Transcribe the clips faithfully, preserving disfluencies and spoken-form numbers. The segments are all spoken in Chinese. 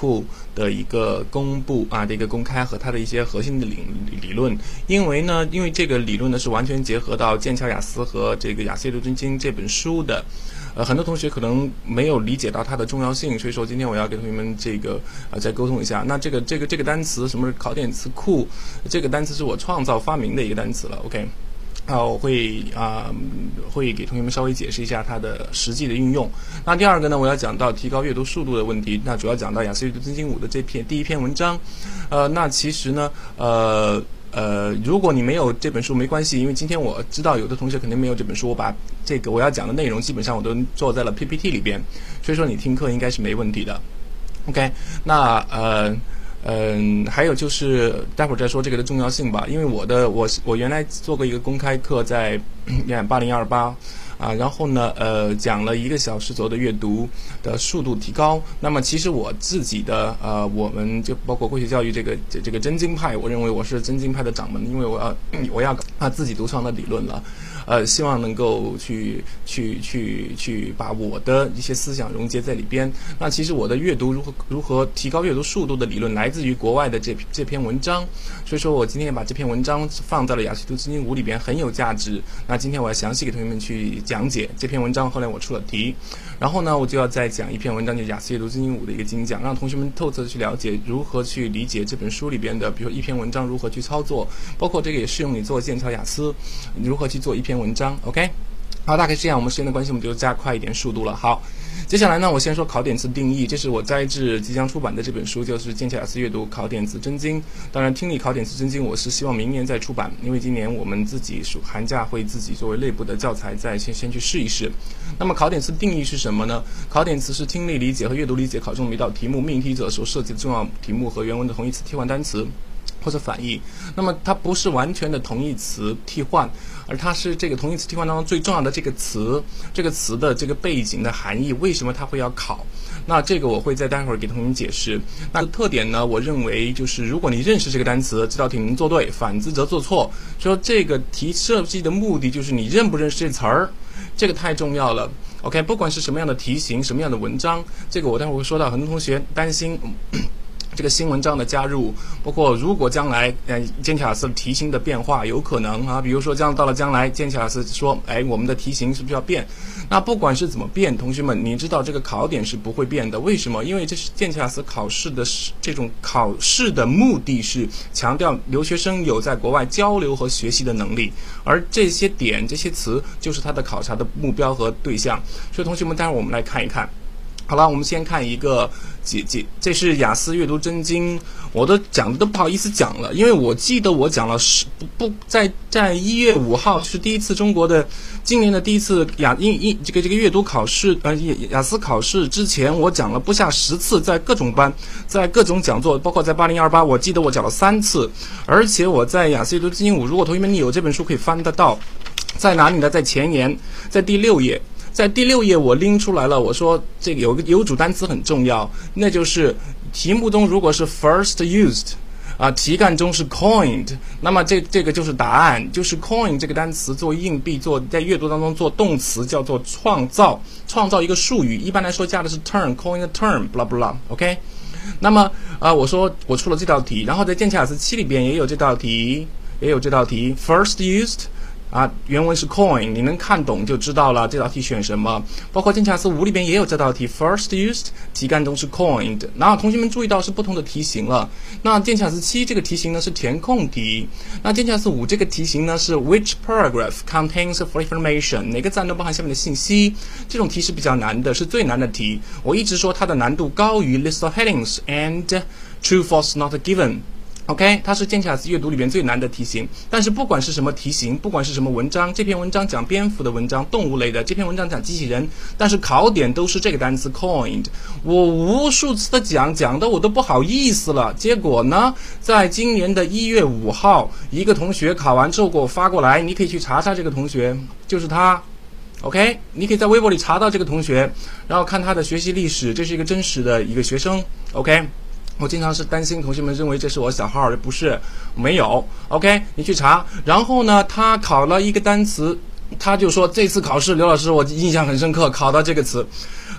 库的一个公布啊的一个公开和它的一些核心的理理论。因为呢，因为这个理论呢是完全结合到剑桥雅思和这个雅思阅读真经这本书的。呃，很多同学可能没有理解到它的重要性，所以说今天我要给同学们这个呃再沟通一下。那这个这个这个单词什么是考点词库？这个单词是我创造发明的一个单词了 ，OK。啊，我会啊、呃、会给同学们稍微解释一下它的实际的运用。那第二个呢，我要讲到提高阅读速度的问题。那主要讲到雅思阅读真经五的这篇第一篇文章。呃，那其实呢，呃呃，如果你没有这本书没关系，因为今天我知道有的同学肯定没有这本书，我把这个我要讲的内容基本上我都做在了 P P T 里边，所以说你听课应该是没问题的。OK， 那呃。嗯，还有就是待会儿再说这个的重要性吧，因为我的我我原来做过一个公开课在八零二八啊，然后呢呃讲了一个小时左右的阅读的速度提高。那么其实我自己的呃我们就包括国学教育这个这这个真经派，我认为我是真经派的掌门，因为我要我要啊自己独创的理论了。呃，希望能够去去去去把我的一些思想融结在里边。那其实我的阅读如何如何提高阅读速度的理论来自于国外的这这篇文章，所以说我今天把这篇文章放在了雅思阅读真经五里边，很有价值。那今天我要详细给同学们去讲解这篇文章，后来我出了题，然后呢我就要再讲一篇文章，就是雅思阅读真经五的一个精讲，让同学们透彻的去了解如何去理解这本书里边的，比如说一篇文章如何去操作，包括这个也适用你做剑桥雅思如何去做一篇文章 OK。 好，大概是这样，我们时间的关系我们就加快一点速度了。好，接下来呢我先说考点词定义，这是我摘自即将出版的这本书，就是剑桥雅思阅读考点词真经。当然听力考点词真经我是希望明年再出版，因为今年我们自己暑寒假会自己作为内部的教材再先先去试一试。那么考点词定义是什么呢？考点词是听力理解和阅读理解考中的一道题目，命题者所涉及的重要题目和原文的同义词替换单词或者反义。那么它不是完全的同义词替换，而它是这个同义词替换当中最重要的这个词，这个词的这个背景的含义，为什么它会要考。那这个我会在待会儿给同学们解释。那特点呢，我认为就是如果你认识这个单词，这道题能做对，反之则做错。说这个题设计的目的就是你认不认识这词儿，这个太重要了。OK， 不管是什么样的题型，什么样的文章，这个我待会儿会说到。很多同学担心这个新文章的加入，包括如果将来呃剑桥雅思题型的变化有可能啊，比如说将到了将来剑桥雅思说，哎，我们的题型是不是要变？那不管是怎么变，同学们你知道这个考点是不会变的。为什么？因为这是剑桥雅思考试的这种考试的目的是强调留学生有在国外交流和学习的能力，而这些点这些词就是它的考察的目标和对象。所以同学们待会儿我们来看一看。好了，我们先看一个解解，这是雅思阅读真经，我都讲的都不好意思讲了，因为我记得我讲了十不不在在一月五号是第一次中国的今年的第一次雅英英这个这个阅读考试呃雅思考试之前，我讲了不下十次，在各种班，在各种讲座，包括在八零二八，我记得我讲了三次，而且我在雅思阅读真经五，如果同学们你有这本书可以翻得到，在哪里呢？在前言，在第六页。在第六页我拎出来了，我说这个有个有主单词很重要，那就是题目中如果是 first used 啊，题干中是 coined， 那么这这个就是答案，就是 coin 这个单词作为硬币，做在阅读当中做动词叫做创造，创造一个术语，一般来说加的是 term coin a term blah blah OK。 那么啊、呃，我说我出了这道题，然后在剑桥雅思七里边也有这道题，也有这道题 first used啊，原文是 coin， 你能看懂就知道了这道题选什么。包括剑桥雅思五里边也有这道题 first used， 题干中是 coined。然后同学们注意到是不同的题型了。那剑桥雅思七这个题型呢是填空题，那剑桥雅思五这个题型呢是 which paragraph contains full information， 哪个赞都包含下面的信息。这种题是比较难的，是最难的题。我一直说它的难度高于 list of headings and true false not given。OK， 它是剑桥雅思阅读里面最难的题型。但是不管是什么题型，不管是什么文章，这篇文章讲蝙蝠的文章，动物类的，这篇文章讲机器人，但是考点都是这个单词 coined。我无数次的讲，讲的我都不好意思了。结果呢，在今年的一月五号，一个同学考完之后给我发过来，你可以去查查这个同学，就是他。OK， 你可以在微博里查到这个同学，然后看他的学习历史，这是一个真实的一个学生。OK。我经常是担心同学们认为这是我小号，不是，没有 OK， 你去查。然后呢他考了一个单词，他就说这次考试刘老师我印象很深刻，考到这个词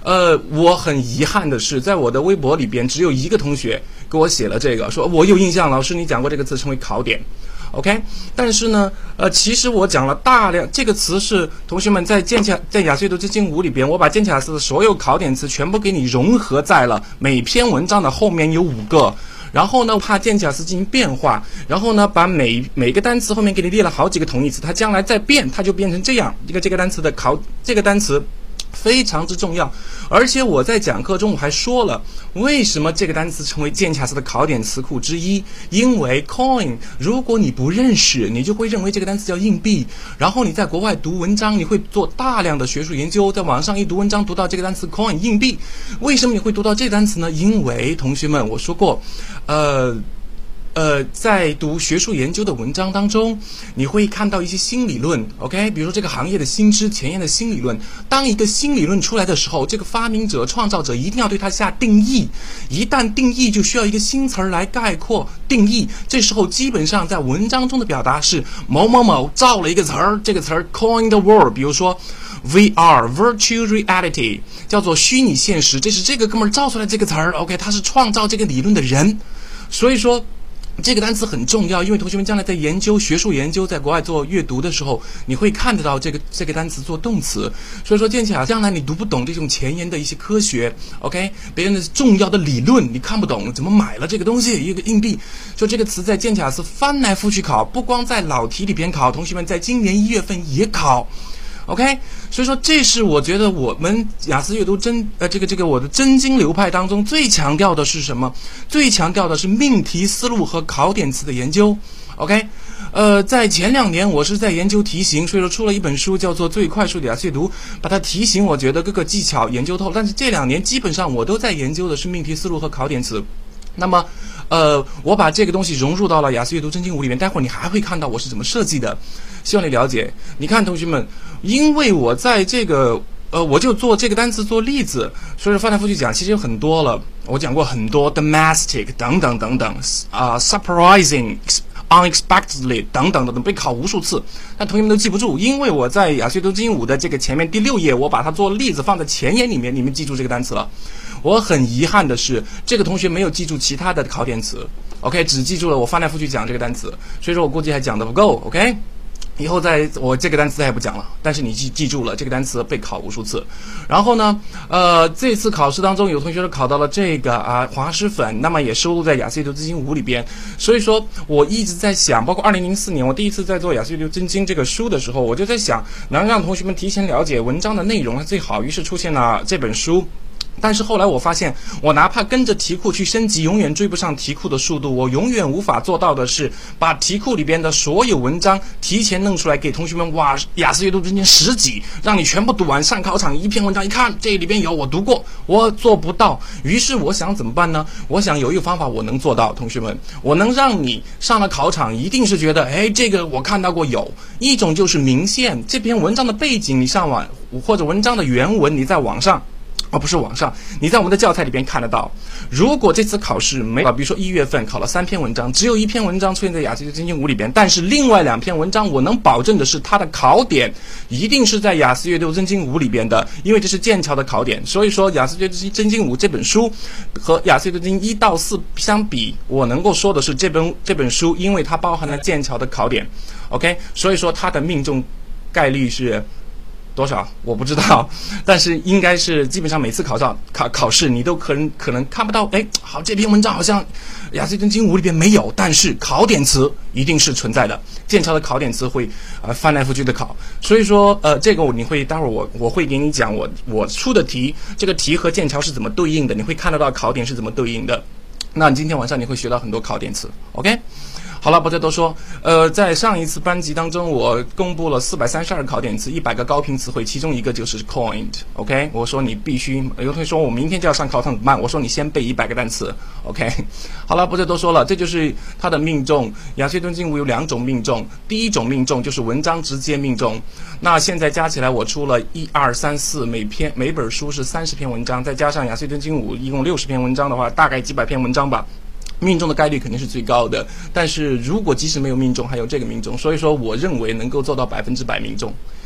呃，我很遗憾的是，在我的微博里边，只有一个同学给我写了这个，说我有印象，老师你讲过这个词称为考点。OK， 但是呢，呃，其实我讲了大量这个词是同学们在剑桥在雅思阅读基金五里边，我把剑桥雅思的所有考点词全部给你融合在了每篇文章的后面有五个，然后呢，怕剑桥雅思进行变化，然后呢，把每每个单词后面给你列了好几个同义词，它将来再变，它就变成这样一个这个单词的考这个单词。非常之重要，而且我在讲课中我还说了，为什么这个单词成为剑桥雅思的考点词库之一？因为 coin， 如果你不认识，你就会认为这个单词叫硬币，然后你在国外读文章，你会做大量的学术研究，在网上一读文章读到这个单词 coin 硬币，为什么你会读到这个单词呢？因为同学们，我说过，呃。呃，在读学术研究的文章当中，你会看到一些新理论 ，OK？ 比如说这个行业的新知、前沿的新理论。当一个新理论出来的时候，这个发明者、创造者一定要对它下定义。一旦定义，就需要一个新词儿来概括定义。这时候基本上在文章中的表达是某某某造了一个词儿，这个词儿 coined the word， 比如说 V R virtual reality 叫做虚拟现实，这是这个哥们儿造出来这个词儿 ，OK？ 他是创造这个理论的人，所以说。这个单词很重要，因为同学们将来在研究学术研究，在国外做阅读的时候，你会看得到这个这个单词做动词。所以说，剑桥雅思将来你读不懂这种前沿的一些科学 ，OK， 别人的重要的理论你看不懂，怎么买了这个东西一个硬币？说这个词在剑桥雅思翻来覆去考，不光在老题里边考，同学们在今年一月份也考。OK， 所以说这是我觉得我们雅思阅读真呃这个这个我的真经流派当中最强调的是什么？最强调的是命题思路和考点词的研究。OK， 呃，在前两年我是在研究题型，所以说出了一本书叫做《最快速的雅思阅读》，把它题型我觉得各个技巧研究透。但是这两年基本上我都在研究的是命题思路和考点词。那么，呃，我把这个东西融入到了雅思阅读真经五里面，待会儿你还会看到我是怎么设计的。希望你了解。你看，同学们，因为我在这个，呃，我就做这个单词做例子，所以说翻来覆去讲，其实有很多了。我讲过很多 domestic 等等等等啊、呃、，surprising。unexpectedly 等等等等被考无数次，但同学们都记不住，因为我在雅思阅读真经五的这个前面第六页，我把它做例子放在前言里面，你们记住这个单词了。我很遗憾的是，这个同学没有记住其他的考点词 ，OK， 只记住了我翻来覆去讲这个单词，所以说我估计还讲得不够 ，OK。以后再我这个单词再也不讲了，但是你记记住了这个单词被考无数次。然后呢，呃，这次考试当中有同学考到了这个啊滑石粉，那么也收录在雅思阅读真经五里边。所以说我一直在想，包括二零零四年我第一次在做雅思阅读真经这个书的时候，我就在想能让同学们提前了解文章的内容最好，于是出现了这本书。但是后来我发现，我哪怕跟着题库去升级，永远追不上题库的速度。我永远无法做到的是，把题库里边的所有文章提前弄出来给同学们。哇，雅思阅读真经十几，让你全部读完。上考场一篇文章一看，这里边有我读过，我做不到。于是我想怎么办呢？我想有一个方法我能做到，同学们，我能让你上了考场一定是觉得，哎，这个我看到过有。一种就是明线，这篇文章的背景你上网，或者文章的原文你在网上。而、哦、不是网上，你在我们的教材里边看得到。如果这次考试没有，比如说一月份考了三篇文章，只有一篇文章出现在雅思阅读真经五里边，但是另外两篇文章我能保证的是，它的考点一定是在雅思阅读真经五里边的，因为这是剑桥的考点。所以说，雅思阅读真经五这本书和雅思阅读真经一到四相比，我能够说的是这本这本书，因为它包含了剑桥的考点 ，OK， 所以说它的命中概率是。多少我不知道，但是应该是基本上每次考上考考试你都可能可能看不到，哎，好，这篇文章好像雅思真经五里边没有，但是考点词一定是存在的。剑桥的考点词会呃翻来覆去的考，所以说呃这个你会待会儿我我会给你讲我我出的题，这个题和剑桥是怎么对应的，你会看得到考点是怎么对应的。那今天晚上你会学到很多考点词 ，OK。好了，不再多说。呃，在上一次班级当中，我公布了四百三十二个考点词，一百个高频词汇，其中一个就是 coined。OK， 我说你必须，有同学说我明天就要上考场怎么办？我说你先背一百个单词。OK， 好了，不再多说了，这就是它的命中。雅思阅读真经五有两种命中，第一种命中就是文章直接命中。那现在加起来我出了一二三四，每篇每本书是三十篇文章，再加上雅思阅读真经五一共六十篇文章的话，大概几百篇文章吧。命中的概率肯定是最高的，但是如果即使没有命中，还有这个命中，所以说我认为能够做到百分之百命中。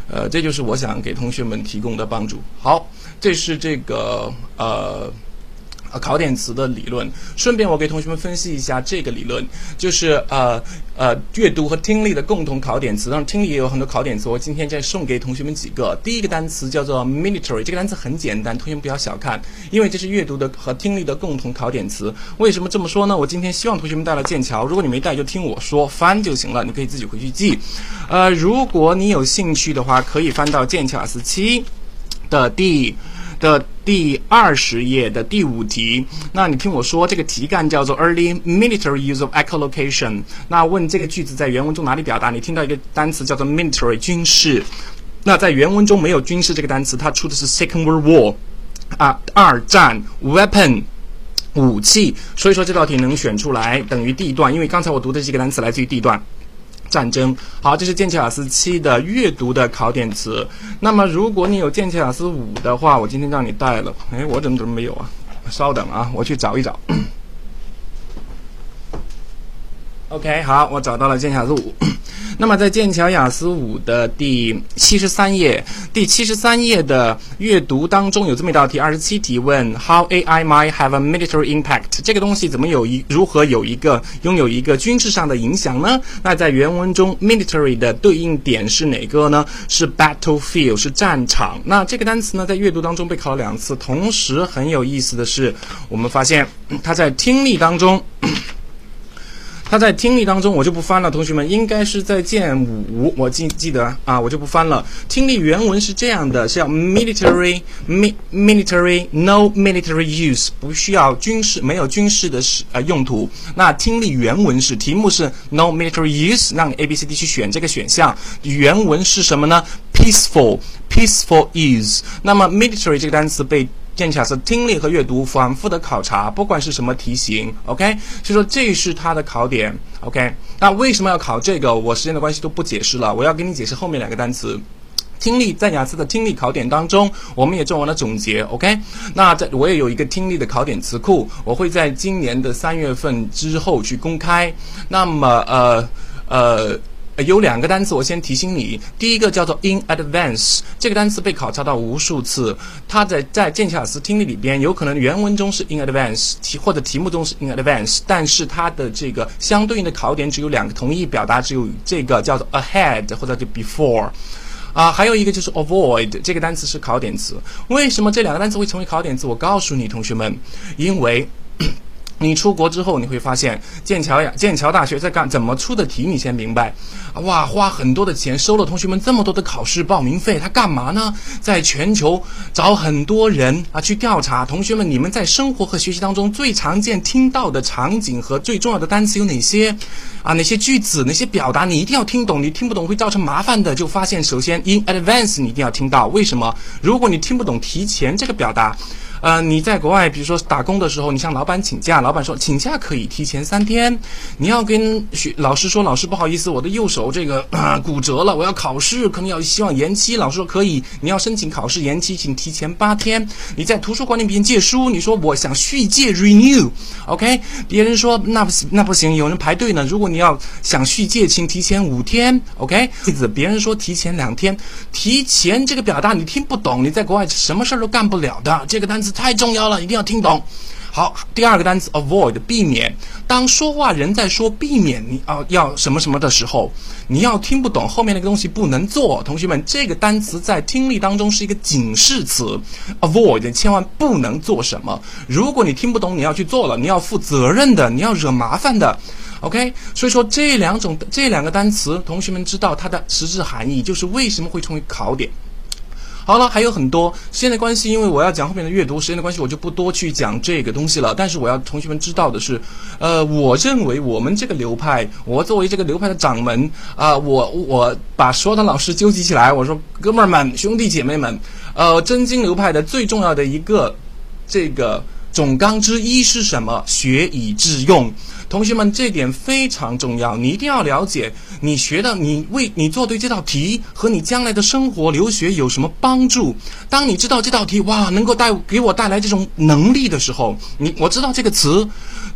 呃，这就是我想给同学们提供的帮助。好，这是这个呃。呃，考点词的理论，顺便我给同学们分析一下这个理论，就是呃呃阅读和听力的共同考点词。当然，听力也有很多考点词，我今天再送给同学们几个。第一个单词叫做 military， 这个单词很简单，同学们不要小看，因为这是阅读的和听力的共同考点词。为什么这么说呢？我今天希望同学们带了剑桥，如果你没带就听我说，翻就行了，你可以自己回去记。呃，如果你有兴趣的话，可以翻到剑桥雅思七的第。的第二十页的第五题，那你听我说，这个题干叫做 Early Military Use of Echolocation。那问这个句子在原文中哪里表达？你听到一个单词叫做 military 军事，那在原文中没有军事这个单词，它出的是 Second World War 啊，二战 weapon。武器，所以说这道题能选出来等于第一段，因为刚才我读的这个单词来自于第一段。战争。好，这是剑桥雅思七的阅读的考点词。那么如果你有剑桥雅思五的话，我今天让你带了，哎，我怎么怎么没有啊？稍等啊，我去找一找。OK， 好，我找到了剑桥雅思五。那么在剑桥雅思五的第七十三页，第七十三页的阅读当中有这么一道题，二十七题问 How A I might have a military impact？ 这个东西怎么有一如何有一个拥有一个军事上的影响呢？那在原文中 military 的对应点是哪个呢？是 battlefield， 是战场。那这个单词呢，在阅读当中被考了两次，同时很有意思的是，我们发现它在听力当中。它在听力当中我就不翻了，同学们应该是在键五，我记记得啊，我就不翻了。听力原文是这样的，是要 military mi, military no military use， 不需要军事，没有军事的呃用途。那听力原文是题目是 no military use， 让你 A B C D 去选这个选项。原文是什么呢？ peaceful peaceful use。那么 military 这个单词被剑桥雅思听力和阅读反复的考察，不管是什么题型 ，OK， 所以说这是它的考点 ，OK。那为什么要考这个？我时间的关系都不解释了，我要给你解释后面两个单词。听力在雅思的听力考点当中，我们也做完了总结 ，OK。那在我也有一个听力的考点词库，我会在今年的三月份之后去公开。那么呃呃。有两个单词我先提醒你，第一个叫做 in advance， 这个单词被考察到无数次，它在在剑桥雅思听力里边有可能原文中是 in advance， 题或者题目中是 in advance， 但是它的这个相对应的考点只有两个，同义表达只有这个叫做 ahead 或者就 before。啊，还有一个就是 avoid， 这个单词是考点词。为什么这两个单词会成为考点词？我告诉你同学们，因为你出国之后，你会发现剑桥呀，剑桥大学在干怎么出的题，你先明白。哇，花很多的钱收了同学们这么多的考试报名费，他干嘛呢？在全球找很多人啊去调查同学们，你们在生活和学习当中最常见听到的场景和最重要的单词有哪些？啊，哪些句子，哪些表达，你一定要听懂，你听不懂会造成麻烦的。就发现，首先 in advance 你一定要听到，为什么？如果你听不懂提前这个表达。呃，你在国外，比如说打工的时候，你向老板请假，老板说请假可以提前三天，你要跟学老师说，老师不好意思，我的右手这个、呃、骨折了，我要考试，可能要希望延期，老师说可以，你要申请考试延期，请提前八天。你在图书馆里边借书，你说我想续借 renew，OK， 别人说那不那不行，有人排队呢。如果你要想续借，请提前五天 ，OK， 例子别人说提前两天，提前这个表达你听不懂，你在国外什么事都干不了的，这个单词太重要了，一定要听懂。好，第二个单词 avoid 避免。当说话人在说避免你啊要什么什么的时候，你要听不懂后面那个东西不能做。同学们，这个单词在听力当中是一个警示词 ，avoid 千万不能做什么。如果你听不懂，你要去做了，你要负责任的，你要惹麻烦的。OK， 所以说这两种这两个单词，同学们知道它的实质含义，就是为什么会成为考点。好了，还有很多时间的关系，因为我要讲后面的阅读，时间的关系我就不多去讲这个东西了。但是我要同学们知道的是，呃，我认为我们这个流派，我作为这个流派的掌门啊、呃，我我把所有的老师纠集起来，我说哥们儿们、兄弟姐妹们，呃，真经流派的最重要的一个这个总纲之一是什么？学以致用。同学们，这点非常重要，你一定要了解，你学的，你为你做对这道题和你将来的生活留学有什么帮助。当你知道这道题哇能够带给我带来这种能力的时候，你我知道这个词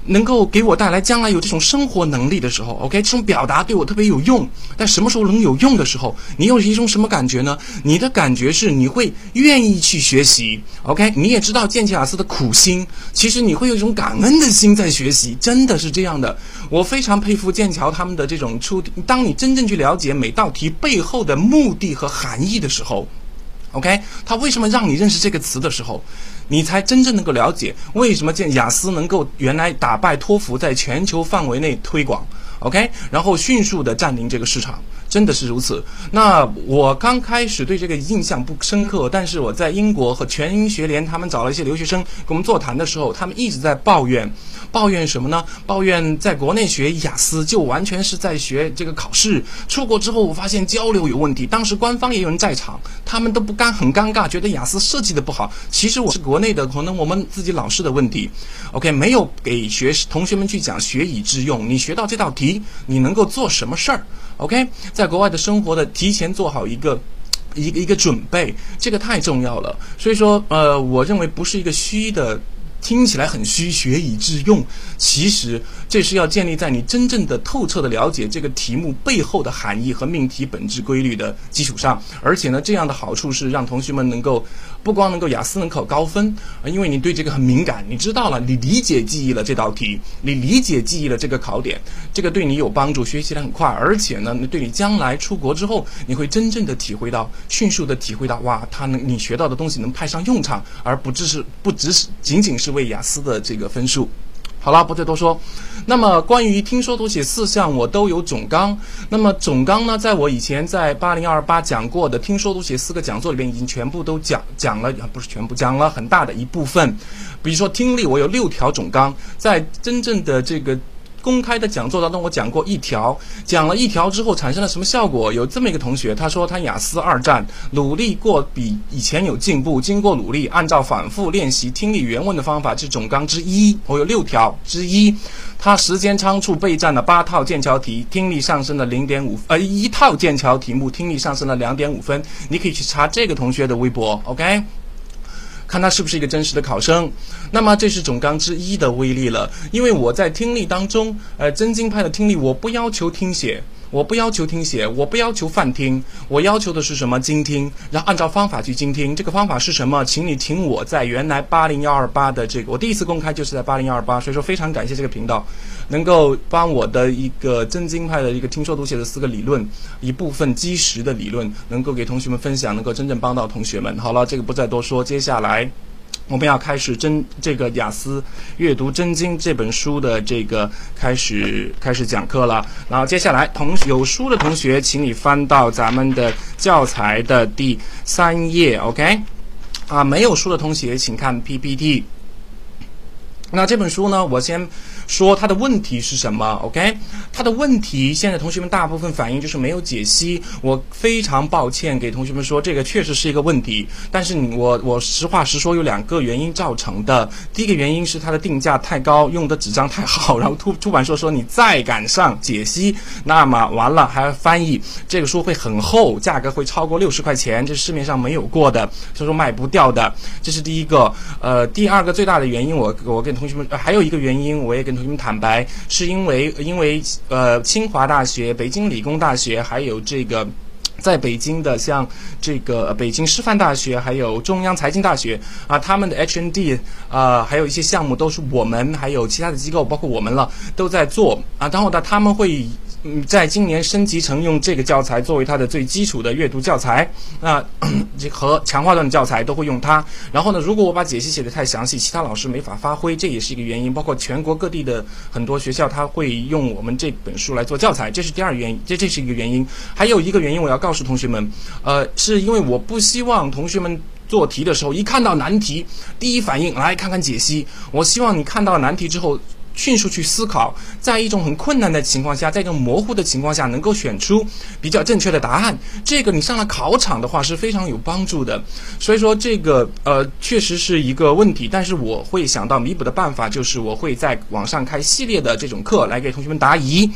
能够给我带来将来有这种生活能力的时候 ，OK， 这种表达对我特别有用。但什么时候能有用的时候，你有一种什么感觉呢？你的感觉是你会愿意去学习 ，OK， 你也知道剑桥雅思的苦心，其实你会有一种感恩的心在学习，真的是这样的。我非常佩服剑桥他们的这种出，当你真正去了解每道题背后的目的和含义的时候。OK， 他为什么让你认识这个词的时候，你才真正能够了解为什么雅思能够原来打败托福在全球范围内推广 OK， 然后迅速的占领这个市场，真的是如此。那我刚开始对这个印象不深刻，但是我在英国和全英学联他们找了一些留学生跟我们座谈的时候，他们一直在抱怨抱怨什么呢？抱怨在国内学雅思就完全是在学这个考试，出国之后我发现交流有问题，当时官方也有人在场，他们都不干很尴尬，觉得雅思设计的不好。其实我是国内的，可能我们自己老师的问题 OK， 没有给学同学们去讲学以致用，你学到这道题你能够做什么事儿 OK， 在国外的生活的提前做好一个一个一个准备，这个太重要了。所以说呃，我认为不是一个虚的，听起来很虚，学以致用，其实这是要建立在你真正的透彻的了解这个题目背后的含义和命题本质规律的基础上。而且呢，这样的好处是让同学们能够不光能够雅思能考高分，因为你对这个很敏感，你知道了，你理解记忆了这道题，你理解记忆了这个考点，这个对你有帮助，学习得很快。而且呢，对你将来出国之后，你会真正的体会到，迅速的体会到，哇，他能你学到的东西能派上用场，而不只是不只是仅仅是为雅思的这个分数。好了，不再多说。那么关于听说读写四项我都有总纲，那么总纲呢，在我以前在八零二八讲过的听说读写四个讲座里面已经全部都讲讲了，不是全部讲了很大的一部分。比如说听力，我有六条总纲，在真正的这个公开的讲座当中，我讲过一条，讲了一条之后产生了什么效果？有这么一个同学，他说他雅思二战努力过，比以前有进步，经过努力，按照反复练习听力原文的方法，是总纲之一。我有六条之一，他时间仓促备战了八套剑桥题，听力上升了零点五，呃，一套剑桥题目听力上升了两点五分。你可以去查这个同学的微博 ，OK。看他是不是一个真实的考生。那么这是总纲之一的威力了，因为我在听力当中，呃，真经派的听力，我不要求听写，我不要求听写，我不要求泛听，我要求的是什么？精听，然后按照方法去精听。这个方法是什么？请你听我在原来八零一二八的这个，我第一次公开就是在八零一二八，所以说非常感谢这个频道能够帮我的一个真经派的一个听说读写的四个理论，一部分基石的理论，能够给同学们分享，能够真正帮到同学们。好了，这个不再多说，接下来我们要开始真这个雅思阅读真经这本书的这个开始开始讲课了。然后接下来同有书的同学，请你翻到咱们的教材的第三页 ，OK？ 啊，没有书的同学请看 P P T。那这本书呢，我先说它的问题是什么 ，OK？ 它的问题现在同学们大部分反映就是没有解析，我非常抱歉给同学们说，这个确实是一个问题，但是你我我实话实说，有两个原因造成的。第一个原因是它的定价太高，用的纸张太好，然后出出版社说你再赶上解析，那么完了还要翻译，这个书会很厚，价格会超过六十块钱，这是市面上没有过的，所以说卖不掉的，这是第一个。呃，第二个最大的原因，我我跟同学们、呃、还有一个原因，我也跟同学们坦白，是因为因为呃清华大学、北京理工大学还有这个。在北京的像这个北京师范大学还有中央财经大学啊，他们的 H and D 啊，还有一些项目都是我们还有其他的机构包括我们了都在做啊，然后呢他们会嗯在今年升级成用这个教材作为它的最基础的阅读教材，那和强化段的教材都会用它。然后呢，如果我把解析写得太详细，其他老师没法发挥，这也是一个原因。包括全国各地的很多学校，他会用我们这本书来做教材，这是第二原因，这这是一个原因。还有一个原因，我要告诉同学们，呃，是因为我不希望同学们做题的时候一看到难题，第一反应来看看解析。我希望你看到难题之后，迅速去思考，在一种很困难的情况下，在一种模糊的情况下，能够选出比较正确的答案。这个你上了考场的话是非常有帮助的。所以说这个呃确实是一个问题，但是我会想到弥补的办法，就是我会在网上开系列的这种课来给同学们答疑。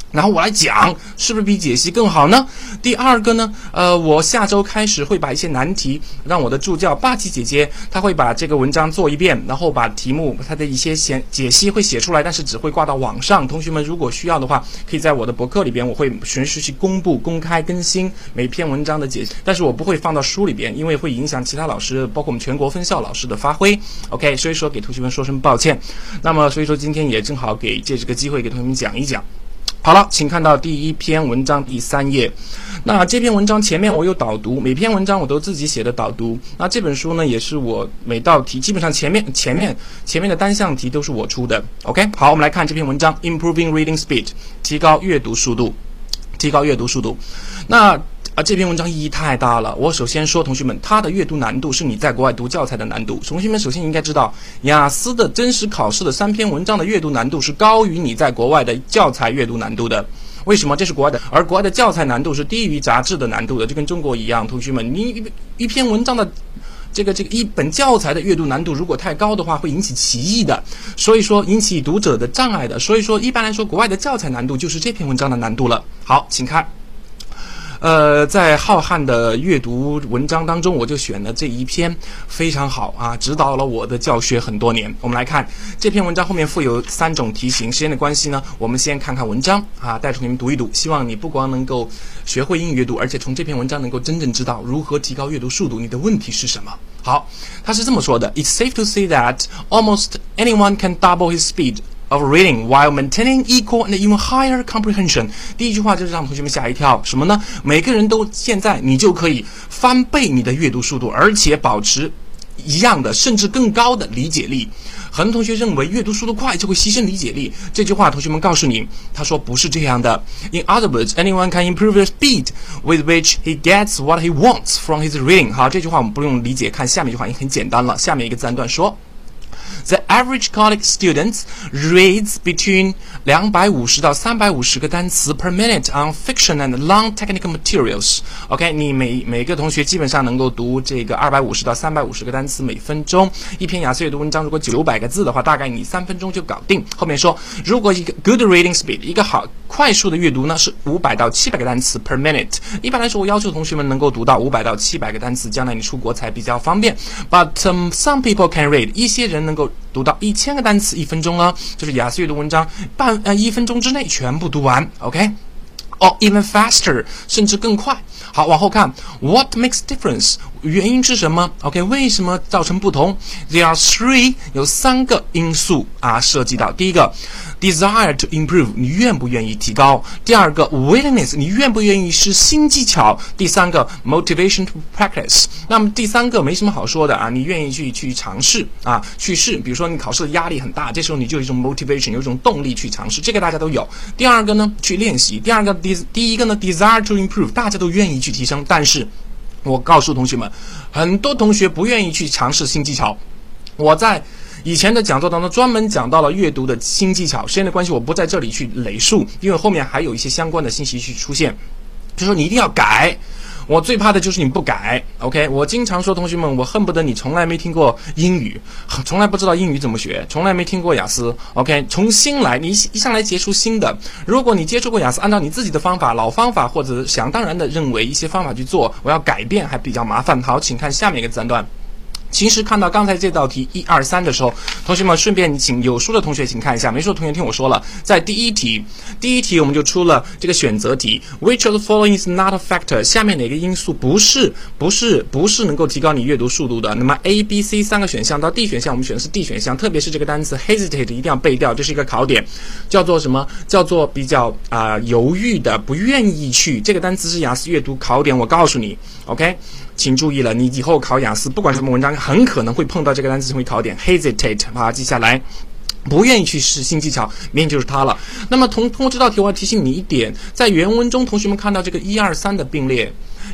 然后我来讲，是不是比解析更好呢？第二个呢，呃，我下周开始会把一些难题让我的助教霸气姐姐，她会把这个文章做一遍，然后把题目它的一些写解析会写出来，但是只会挂到网上。同学们如果需要的话，可以在我的博客里边，我会随时去公布、公开更新每篇文章的解析，但是我不会放到书里边，因为会影响其他老师，包括我们全国分校老师的发挥。OK， 所以说给同学们说声抱歉。那么所以说今天也正好给借这个机会给同学们讲一讲。好了，请看到第一篇文章第三页。那这篇文章前面我有导读，每篇文章我都自己写的导读。那这本书呢，也是我每道题基本上前面前面前面的单项题都是我出的。OK， 好，我们来看这篇文章 ，Improving Reading Speed， 提高阅读速度，提高阅读速度。那啊，这篇文章意义太大了。我首先说，同学们，它的阅读难度是你在国外读教材的难度。同学们首先应该知道，雅思的真实考试的三篇文章的阅读难度是高于你在国外的教材阅读难度的。为什么？这是国外的，而国外的教材难度是低于杂志的难度的，就跟中国一样。同学们，你一一篇文章的这个这个一本教材的阅读难度如果太高的话，会引起歧义的，所以说引起读者的障碍的。所以说，一般来说，国外的教材难度就是这篇文章的难度了。好，请看。呃，在浩瀚的阅读文章当中，我就选了这一篇，非常好啊，指导了我的教学很多年。我们来看这篇文章后面附有三种题型，时间的关系呢，我们先看看文章啊，带同学们读一读。希望你不光能够学会英语阅读，而且从这篇文章能够真正知道如何提高阅读速度，你的问题是什么。好，他是这么说的 ：It's safe to say that almost anyone can double his speed of reading while maintaining equal and even higher comprehension。 第一句话就是让同学们吓一跳，什么呢？每个人都现在你就可以翻倍你的阅读速度，而且保持一样的甚至更高的理解力。很多同学认为阅读速度快就会牺牲理解力，这句话同学们告诉你，他说不是这样的。 In other words, anyone can improve the speed with which he gets what he wants from his reading。 好，这句话我们不用理解，看下面一句话也很简单了。下面一个自然段说The average college student reads between 两百五十到三百五十个单词 per minute on fiction and long technical materials。 OK， 你每每个同学基本上能够读这个二百五十到三百五十个单词每分钟。一篇雅思阅读文章如果九百个字的话，大概你三分钟就搞定。后面说，如果一个 good reading speed， 一个好快速的阅读呢，是五百到七百个单词 per minute。 一般来说，我要求同学们能够读到五百到七百个单词，将来你出国才比较方便。But、um, some people can read， 一些人能够读到一千个单词一分钟呢，就是雅思阅读文章半呃一分钟之内全部读完。 OK， or even faster， 甚至更快。好，往后看 ，What makes difference？ 原因是什么 ？OK， 为什么造成不同 ？There are three， 有三个因素啊，涉及到第一个 ，desire to improve， 你愿不愿意提高；第二个 willingness， 你愿不愿意试新技巧；第三个 motivation to practice。那么第三个没什么好说的啊，你愿意去去尝试啊，去试。比如说你考试的压力很大，这时候你就有一种 motivation， 有一种动力去尝试，这个大家都有。第二个呢，去练习；第二个第第一个呢 ，desire to improve， 大家都愿意去提升，但是我告诉同学们，很多同学不愿意去尝试新技巧。我在以前的讲座当中专门讲到了阅读的新技巧，时间的关系我不在这里去累述，因为后面还有一些相关的信息去出现。就说你一定要改，我最怕的就是你不改。 OK， 我经常说同学们，我恨不得你从来没听过英语，从来不知道英语怎么学，从来没听过雅思。 OK， 重新来，你一上来接触新的。如果你接触过雅思，按照你自己的方法老方法，或者想当然的认为一些方法去做，我要改变还比较麻烦。好，请看下面一个自然段。其实看到刚才这道题一二三的时候，同学们顺便请有书的同学请看一下，没书的同学听我说了，在第一题，第一题我们就出了这个选择题 ，Which of the following is not a factor？ 下面哪个因素不是不是不是能够提高你阅读速度的？那么 A、B、C 三个选项到 D 选项，我们选的是 D 选项，特别是这个单词 hesitate 一定要背掉，这是一个考点，叫做什么？叫做比较啊、呃、犹豫的，不愿意去。这个单词是雅思阅读考点，我告诉你 ，OK。请注意了，你以后考雅思，不管什么文章，很可能会碰到这个单词成为考点 ，hesitate， 把它记下来。不愿意去试新技巧，明显就是它了。那么通通过这道题，我要提醒你一点，在原文中，同学们看到这个一二三的并列，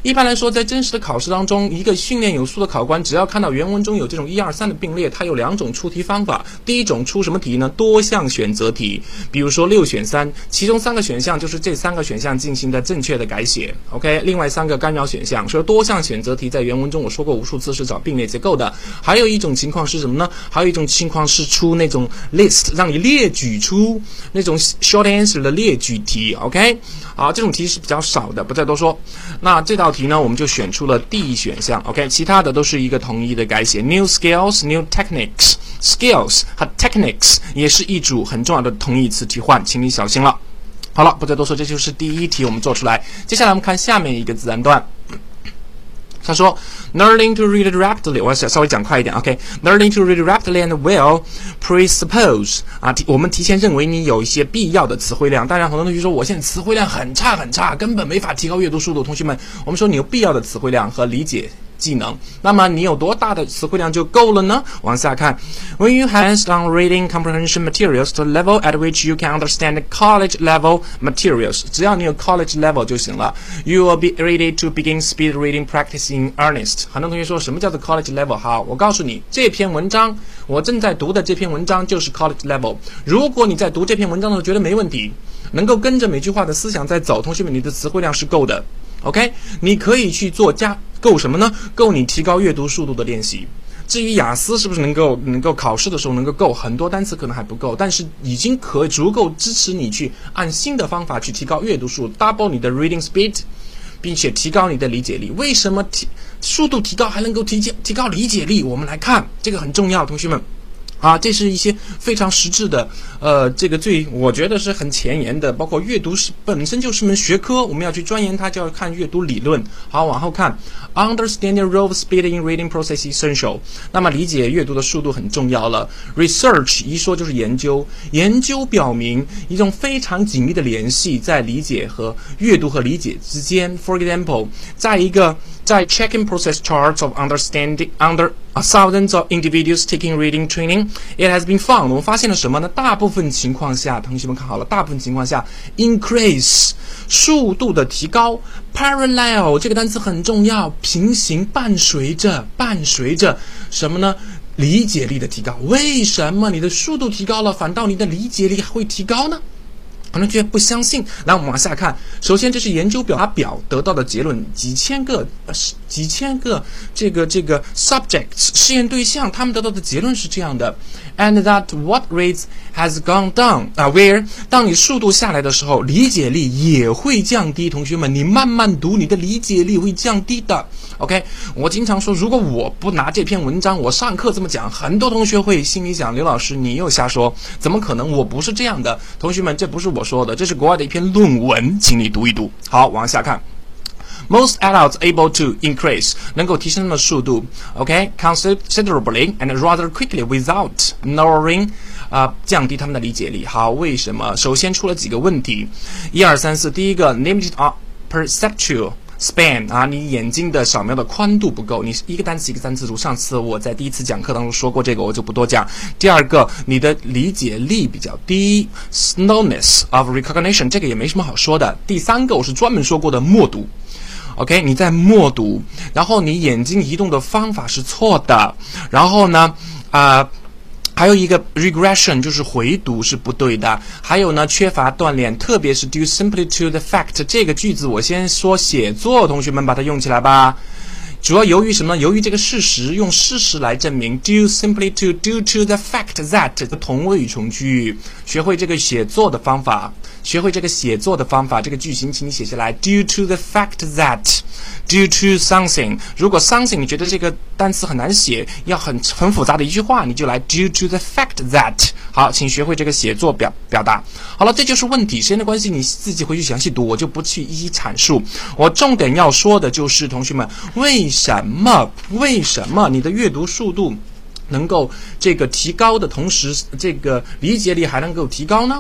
一般来说，在真实的考试当中，一个训练有素的考官，只要看到原文中有这种一二三的并列，它有两种出题方法。第一种出什么题呢？多项选择题，比如说六选三，其中三个选项就是这三个选项进行的正确的改写 ，OK， 另外三个干扰选项。所以多项选择题在原文中我说过无数次是找并列结构的。还有一种情况是什么呢？还有一种情况是出那种 list， 让你列举出那种 short answer 的列举题 ，OK， 好，这种题是比较少的，不再多说。那这道题呢，我们就选出了 D 选项 ，OK， 其他的都是一个统一的改写 ，new skills, new techniques。skills 和 techniques 也是一组很重要的同义词替换，请你小心了。好了，不再多说，这就是第一题我们做出来。接下来我们看下面一个自然段。他说 ，learning to read rapidly， 我要稍微讲快一点 ，OK。learning to read rapidly and well presuppose 啊，提我们提前认为你有一些必要的词汇量。当然，很多同学说我现在词汇量很差很差，根本没法提高阅读速度。同学们，我们说你有必要的词汇量和理解技能，那么你有多大的词汇量就够了呢？往下看 ，When you hands on reading comprehension materials to the level at which you can understand college level materials， 只要你有 college level 就行了。You will be ready to begin speed reading practice in earnest。很多同学说什么叫做 college level？ 好，我告诉你，这篇文章我正在读的这篇文章就是 college level。如果你在读这篇文章的时候觉得没问题，能够跟着每句话的思想在走，同学们，你的词汇量是够的。OK， 你可以去做加够什么呢？够你提高阅读速度的练习。至于雅思是不是能够能够考试的时候能够够，很多单词可能还不够，但是已经可以足够支持你去按新的方法去提高阅读速度 ，double 你的 reading speed， 并且提高你的理解力。为什么提速度提高还能够提提高理解力？我们来看，这个很重要，同学们。啊，这是一些非常实质的，呃，这个最我觉得是很前沿的，包括阅读是本身就是门学科，我们要去钻研它，就要看阅读理论。好，往后看 ，understanding role of speed in reading process essential。那么理解阅读的速度很重要了。Research 一说就是研究，研究表明一种非常紧密的联系在理解和阅读和理解之间。For example， 在一个在 checking process charts of understanding under thousands of individuals taking reading training, it has been found. 我们发现了什么呢？大部分情况下，同学们看好了，大部分情况下 increase 速度的提高 ，parallel 这个单词很重要，平行伴随着伴随着什么呢？理解力的提高。为什么你的速度提高了，反倒你的理解力会提高呢？可能觉得不相信，来我们往下看。首先，这是研究表达表得到的结论，几千个、呃、几千个这个这个 subjects 试验对象，他们得到的结论是这样的 ：and that what rates has gone down 啊 ，where 当你速度下来的时候，理解力也会降低。同学们，你慢慢读，你的理解力会降低的。OK， 我经常说，如果我不拿这篇文章，我上课这么讲，很多同学会心里想：刘老师，你又瞎说，怎么可能？我不是这样的。同学们，这不是我说的，这是国外的一篇论文，请你读一读。好，往下看。Most adults able to increase 能够提升的速度 ，OK, considerably and rather quickly without lowering 啊、呃、降低他们的理解力。好，为什么？首先出了几个问题，一二三四，第一个 limited perceptual span 啊，你眼睛的扫描的宽度不够，你一个单词一个单词读。上次我在第一次讲课当中说过这个，我就不多讲。第二个，你的理解力比较低 ，slowness of recognition 这个也没什么好说的。第三个，我是专门说过的默读。OK， 你在默读，然后你眼睛移动的方法是错的，然后呢，啊、呃。还有一个 regression 就是回读是不对的，还有呢缺乏锻炼，特别是 due simply to the fact 这个句子，我先说写作，同学们把它用起来吧。主要由于什么呢？由于这个事实，用事实来证明 due simply to due to the fact that 同位语从句，学会这个写作的方法，学会这个写作的方法，这个句型请你写下来 due to the fact that due to something。 如果 something 你觉得这个单词很难写，要很很复杂的一句话，你就来 due to the fact that。 好，请学会这个写作表表达。好了，这就是问题，时间的关系你自己回去详细读，我就不去一一阐述。我重点要说的就是同学们，为什么为什么你的阅读速度能够这个提高的同时，这个理解力还能够提高呢？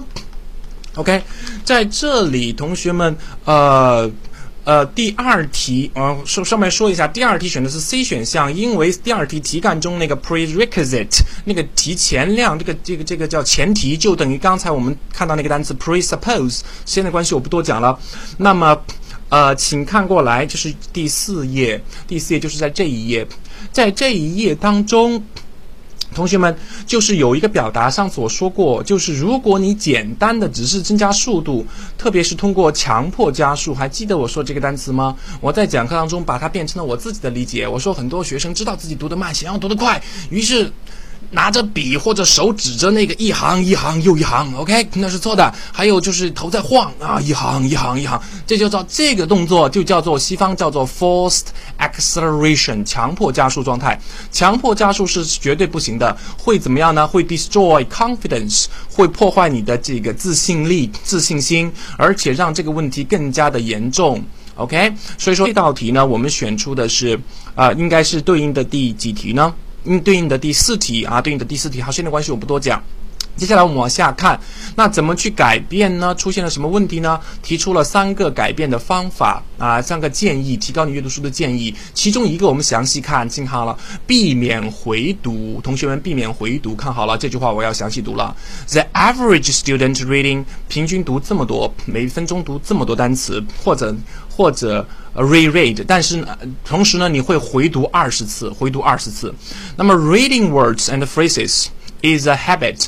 OK， 在这里同学们呃呃第二题呃说上面说一下，第二题选的是 C 选项，因为第二题题干中那个 prerequisite 那个提前量，这个这个这个叫前提，就等于刚才我们看到那个单词 presuppose， 时间的关系我不多讲了。那么呃，请看过来，就是第四页，第四页就是在这一页，在这一页当中。同学们，就是有一个表达，上次我说过，就是如果你简单的只是增加速度，特别是通过强迫加速，还记得我说这个单词吗？我在讲课当中把它变成了我自己的理解。我说很多学生知道自己读得慢，想要读得快，于是拿着笔或者手指着那个一行一行又一行 ，OK， 那是错的。还有就是头在晃啊，一行一行一行，这就叫这个动作就叫做西方叫做 forced acceleration， 强迫加速状态。强迫加速是绝对不行的，会怎么样呢？会 destroy confidence， 会破坏你的这个自信力、自信心，而且让这个问题更加的严重。OK， 所以说这道题呢，我们选出的是啊、呃，应该是对应的第几题呢？嗯，对应的第四题啊，对应的第四题。好，时间的关系我不多讲。接下来我们往下看，那怎么去改变呢？出现了什么问题呢？提出了三个改变的方法啊，三个建议，提高你阅读速度的建议。其中一个我们详细看，听好了，避免回读。同学们，避免回读，看好了，这句话我要详细读了。The average student reading， 平均读这么多，每分钟读这么多单词，或者或者。reread， 但是呢，同时呢，你会回读二十次，回读二十次。那么 reading words and phrases is a habit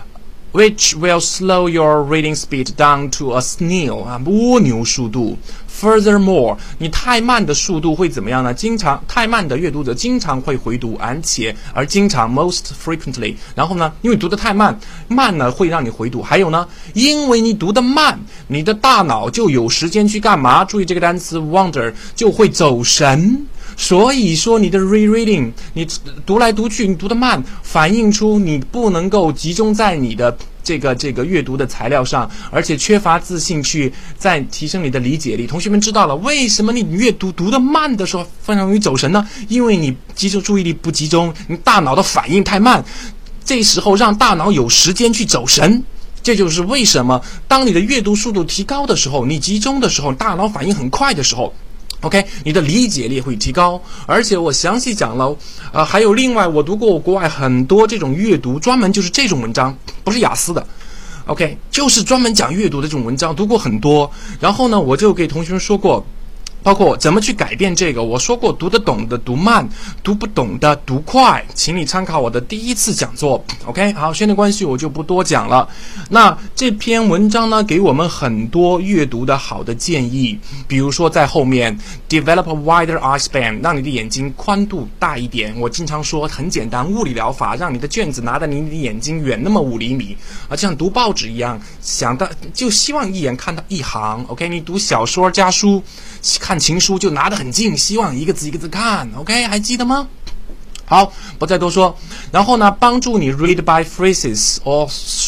which will slow your reading speed down to a snail 啊，蜗牛速度。Furthermore， 你太慢的速度会怎么样呢？经常太慢的阅读者经常会回读，而且而经常 most frequently。然后呢，因为读得太慢，慢呢会让你回读。还有呢，因为你读得慢，你的大脑就有时间去干嘛？注意这个单词 wander， 就会走神。所以说你的 rereading， 你读来读去，你读得慢，反映出你不能够集中在你的这个这个阅读的材料上，而且缺乏自信去再提升你的理解力。同学们知道了，为什么你阅读读得慢的时候非常容易走神呢？因为你集中注意力不集中，你大脑的反应太慢，这时候让大脑有时间去走神。这就是为什么当你的阅读速度提高的时候，你集中的时候，大脑反应很快的时候OK， 你的理解力会提高，而且我详细讲了，呃，还有另外，我读过国外很多这种阅读，专门就是这种文章，不是雅思的 ，OK， 就是专门讲阅读的这种文章，读过很多。然后呢，我就给同学们说过，包括怎么去改变这个，我说过，读得懂的读慢，读不懂的读快，请你参考我的第一次讲座 ，OK， 好，时间的关系我就不多讲了。那这篇文章呢，给我们很多阅读的好的建议，比如说在后面 develop a wider eye span， 让你的眼睛宽度大一点。我经常说很简单，物理疗法，让你的卷子拿得离你的眼睛远那么五厘米，啊，就像读报纸一样，想到就希望一眼看到一行 ，OK， 你读小说加书。看情书就拿得很近，希望一个字一个字看 ，OK， 还记得吗？好，不再多说。然后呢，帮助你 read by phrases or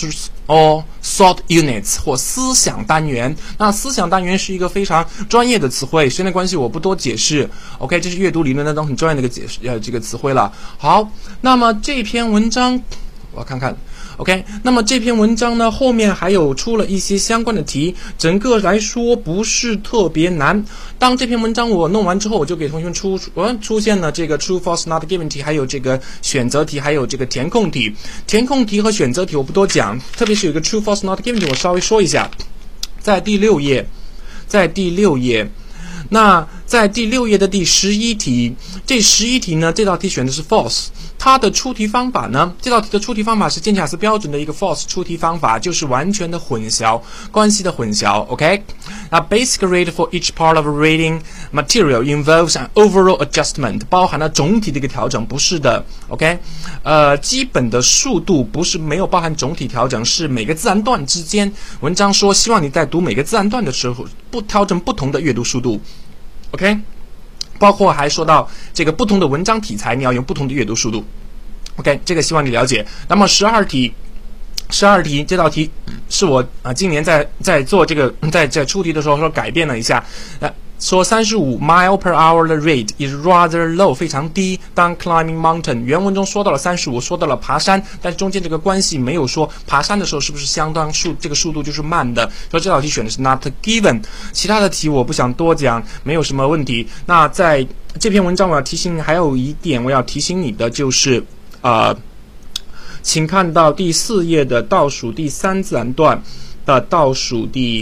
or thought units 或思想单元。那思想单元是一个非常专业的词汇，时间的关系我不多解释。OK， 这是阅读理论当中很专业的一个解释呃这个词汇了。好，那么这篇文章我看看。OK， 那么这篇文章呢，后面还有出了一些相关的题，整个来说不是特别难。当这篇文章我弄完之后，我就给同学们出呃出现了这个 true false not given 题，还有这个选择题，还有这个填空题。填空题和选择题我不多讲，特别是有一个 true false not given 题，我稍微说一下，在第六页，在第六页。那在第六页的第十一题，这十一题呢，这道题选的是 false。它的出题方法呢，这道题的出题方法是剑桥雅思标准的一个 false 出题方法，就是完全的混淆，关系的混淆 ，OK？ 那 basic rate for each part of reading material involves an overall adjustment， 包含了总体的一个调整，不是的 ，OK？ 呃，基本的速度不是没有包含总体调整，是每个自然段之间，文章说希望你在读每个自然段的时候，不调整不同的阅读速度 ，OK？包括还说到这个不同的文章题材，你要用不同的阅读速度。OK， 这个希望你了解。那么十二题，十二题这道题是我啊今年在在做这个在在出题的时候说改变了一下，呃，说三十五 mile per hour 的 rate is rather low， 非常低。当 climbing mountain， 原文中说到了三十五，说到了爬山，但是中间这个关系没有说爬山的时候是不是相当速，这个速度就是慢的。所以这道题选的是 not given。其他的题我不想多讲，没有什么问题。那在这篇文章我要提醒你，还有一点我要提醒你的就是。呃，请看到第四页的倒数第三自然段的倒数第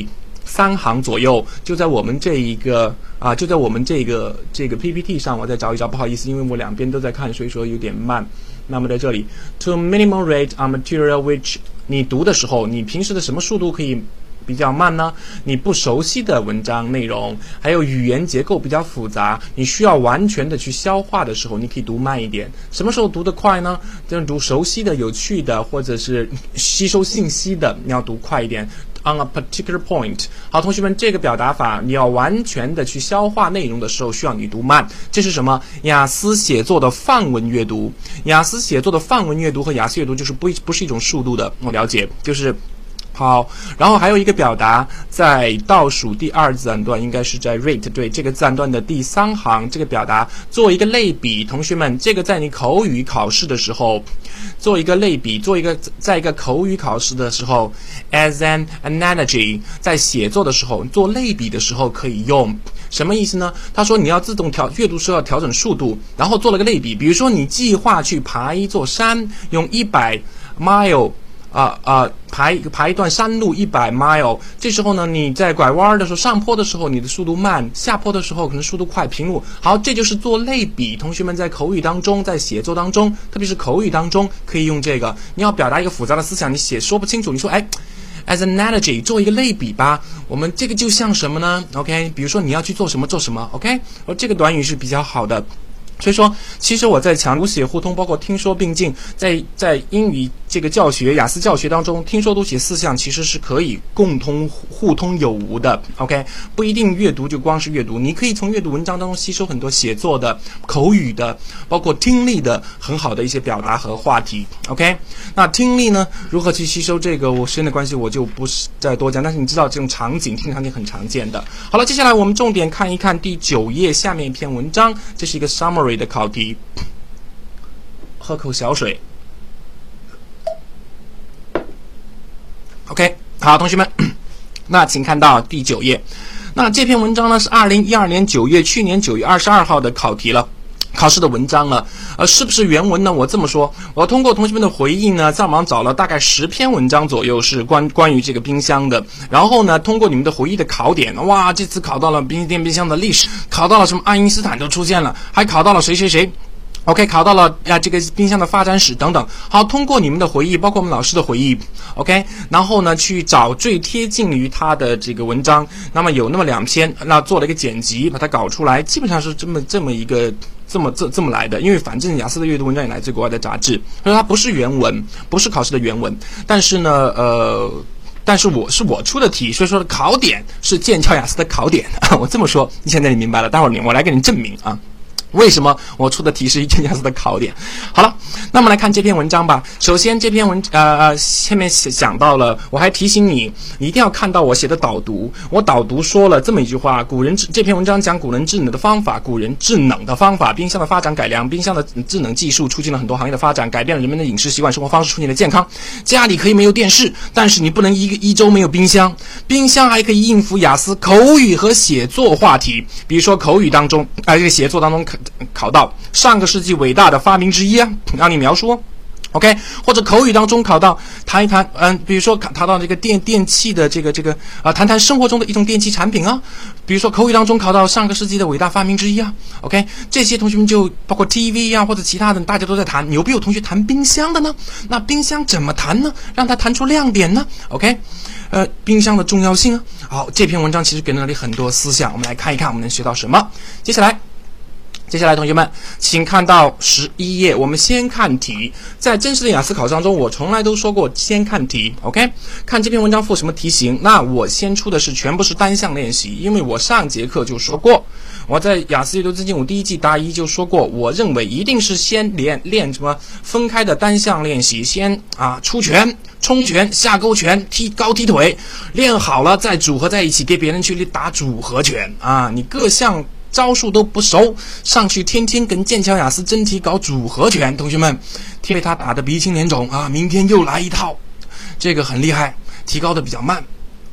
三行左右，就在我们这一个啊，就在我们这个这个 P P T 上，我再找一找，不好意思，因为我两边都在看，所以说有点慢。那么在这里 ，to minimum rate on material which 你读的时候，你平时的什么速度可以比较慢呢？你不熟悉的文章内容，还有语言结构比较复杂，你需要完全的去消化的时候，你可以读慢一点。什么时候读得快呢？就是读熟悉的、有趣的，或者是吸收信息的，你要读快一点。On a particular point， 好，同学们，这个表达法你要完全的去消化内容的时候，需要你读慢。这是什么？雅思写作的范文阅读。雅思写作的范文阅读和雅思阅读就是不不是一种速度的，我了解，就是。好，然后还有一个表达，在倒数第二自然段，应该是在 rate 对这个自然段的第三行，这个表达做一个类比。同学们，这个在你口语考试的时候，做一个类比，做一个在一个口语考试的时候 ，as an analogy， 在写作的时候做类比的时候可以用。什么意思呢？他说你要自动调阅读时候要调整速度，然后做了个类比，比如说你计划去爬一座山，用一百 mile。啊啊，爬一爬一段山路一百 mile， 这时候呢，你在拐弯的时候，上坡的时候你的速度慢，下坡的时候可能速度快，平路。好，这就是做类比。同学们在口语当中，在写作当中，特别是口语当中，可以用这个。你要表达一个复杂的思想，你写说不清楚，你说哎 ，as an analogy， 做一个类比吧。我们这个就像什么呢 ？OK， 比如说你要去做什么做什么 ，OK， 而这个短语是比较好的。所以说，其实我在强读写互通，包括听说并进，在在英语这个教学、雅思教学当中，听说读写四项其实是可以共通互通有无的。OK， 不一定阅读就光是阅读，你可以从阅读文章当中吸收很多写作的、口语的，包括听力的很好的一些表达和话题。OK， 那听力呢，如何去吸收这个？我时间的关系，我就不是再多讲。但是你知道这种场景，听场景很常见的。好了，接下来我们重点看一看第九页下面一篇文章，这是一个 summary。的考题，喝口小水。OK， 好，同学们，那请看到第九页。那这篇文章呢是二零一二年九月，去年九月二十二号的考题了。考试的文章了，呃，是不是原文呢？我这么说，我通过同学们的回忆呢，上网找了大概十篇文章左右是关关于这个冰箱的。然后呢，通过你们的回忆的考点，哇，这次考到了冰电冰箱的历史，考到了什么爱因斯坦都出现了，还考到了谁谁谁。OK， 考到了啊，这个冰箱的发展史等等。好，通过你们的回忆，包括我们老师的回忆 ，OK， 然后呢，去找最贴近于他的这个文章。那么有那么两篇，那做了一个剪辑，把它搞出来，基本上是这么这么一个这么这这么来的。因为反正雅思的阅读文章也来自国外的杂志，所以它不是原文，不是考试的原文。但是呢，呃。但是我是我出的题，所以说考点是剑桥雅思的考点。我这么说，你现在你明白了。待会儿我来给你证明啊。为什么我出的题是剑桥雅思的考点？好了，那么来看这篇文章吧。首先，这篇文呃呃下面想到了，我还提醒你，你一定要看到我写的导读。我导读说了这么一句话：古人这篇文章讲古人智能的方法，古人智能的方法，冰箱的发展改良，冰箱的智能技术促进了很多行业的发展，改变了人们的饮食习惯、生活方式，促进了健康。家里可以没有电视，但是你不能一个一周没有冰箱。冰箱还可以应付雅思口语和写作话题，比如说口语当中啊、呃，这个写作当中。考到上个世纪伟大的发明之一啊，让你描述 ，OK， 或者口语当中考到谈一谈，嗯，比如说谈到这个电电器的这个这个啊、呃，谈谈生活中的一种电器产品啊，比如说口语当中考到上个世纪的伟大发明之一啊 ，OK， 这些同学们就包括 T V 啊或者其他的，大家都在谈，有没有同学谈冰箱的呢？那冰箱怎么谈呢？让它谈出亮点呢 ？OK。呃，冰箱的重要性啊，好，这篇文章其实给了你很多思想，我们来看一看我们能学到什么。接下来。接下来，同学们，请看到十一页。我们先看题。在真实的雅思考当中，我从来都说过先看题。OK， 看这篇文章附什么题型？那我先出的是全部是单项练习，因为我上节课就说过，我在雅思阅读自信五第一季答疑就说过，我认为一定是先练练什么分开的单项练习，先啊出拳、冲拳、下勾拳、踢高踢腿，练好了再组合在一起，给别人去打组合拳啊，你各项。招数都不熟，上去天天跟剑桥雅思真题搞组合拳，同学们，被他打得鼻青脸肿啊！明天又来一套，这个很厉害，提高的比较慢。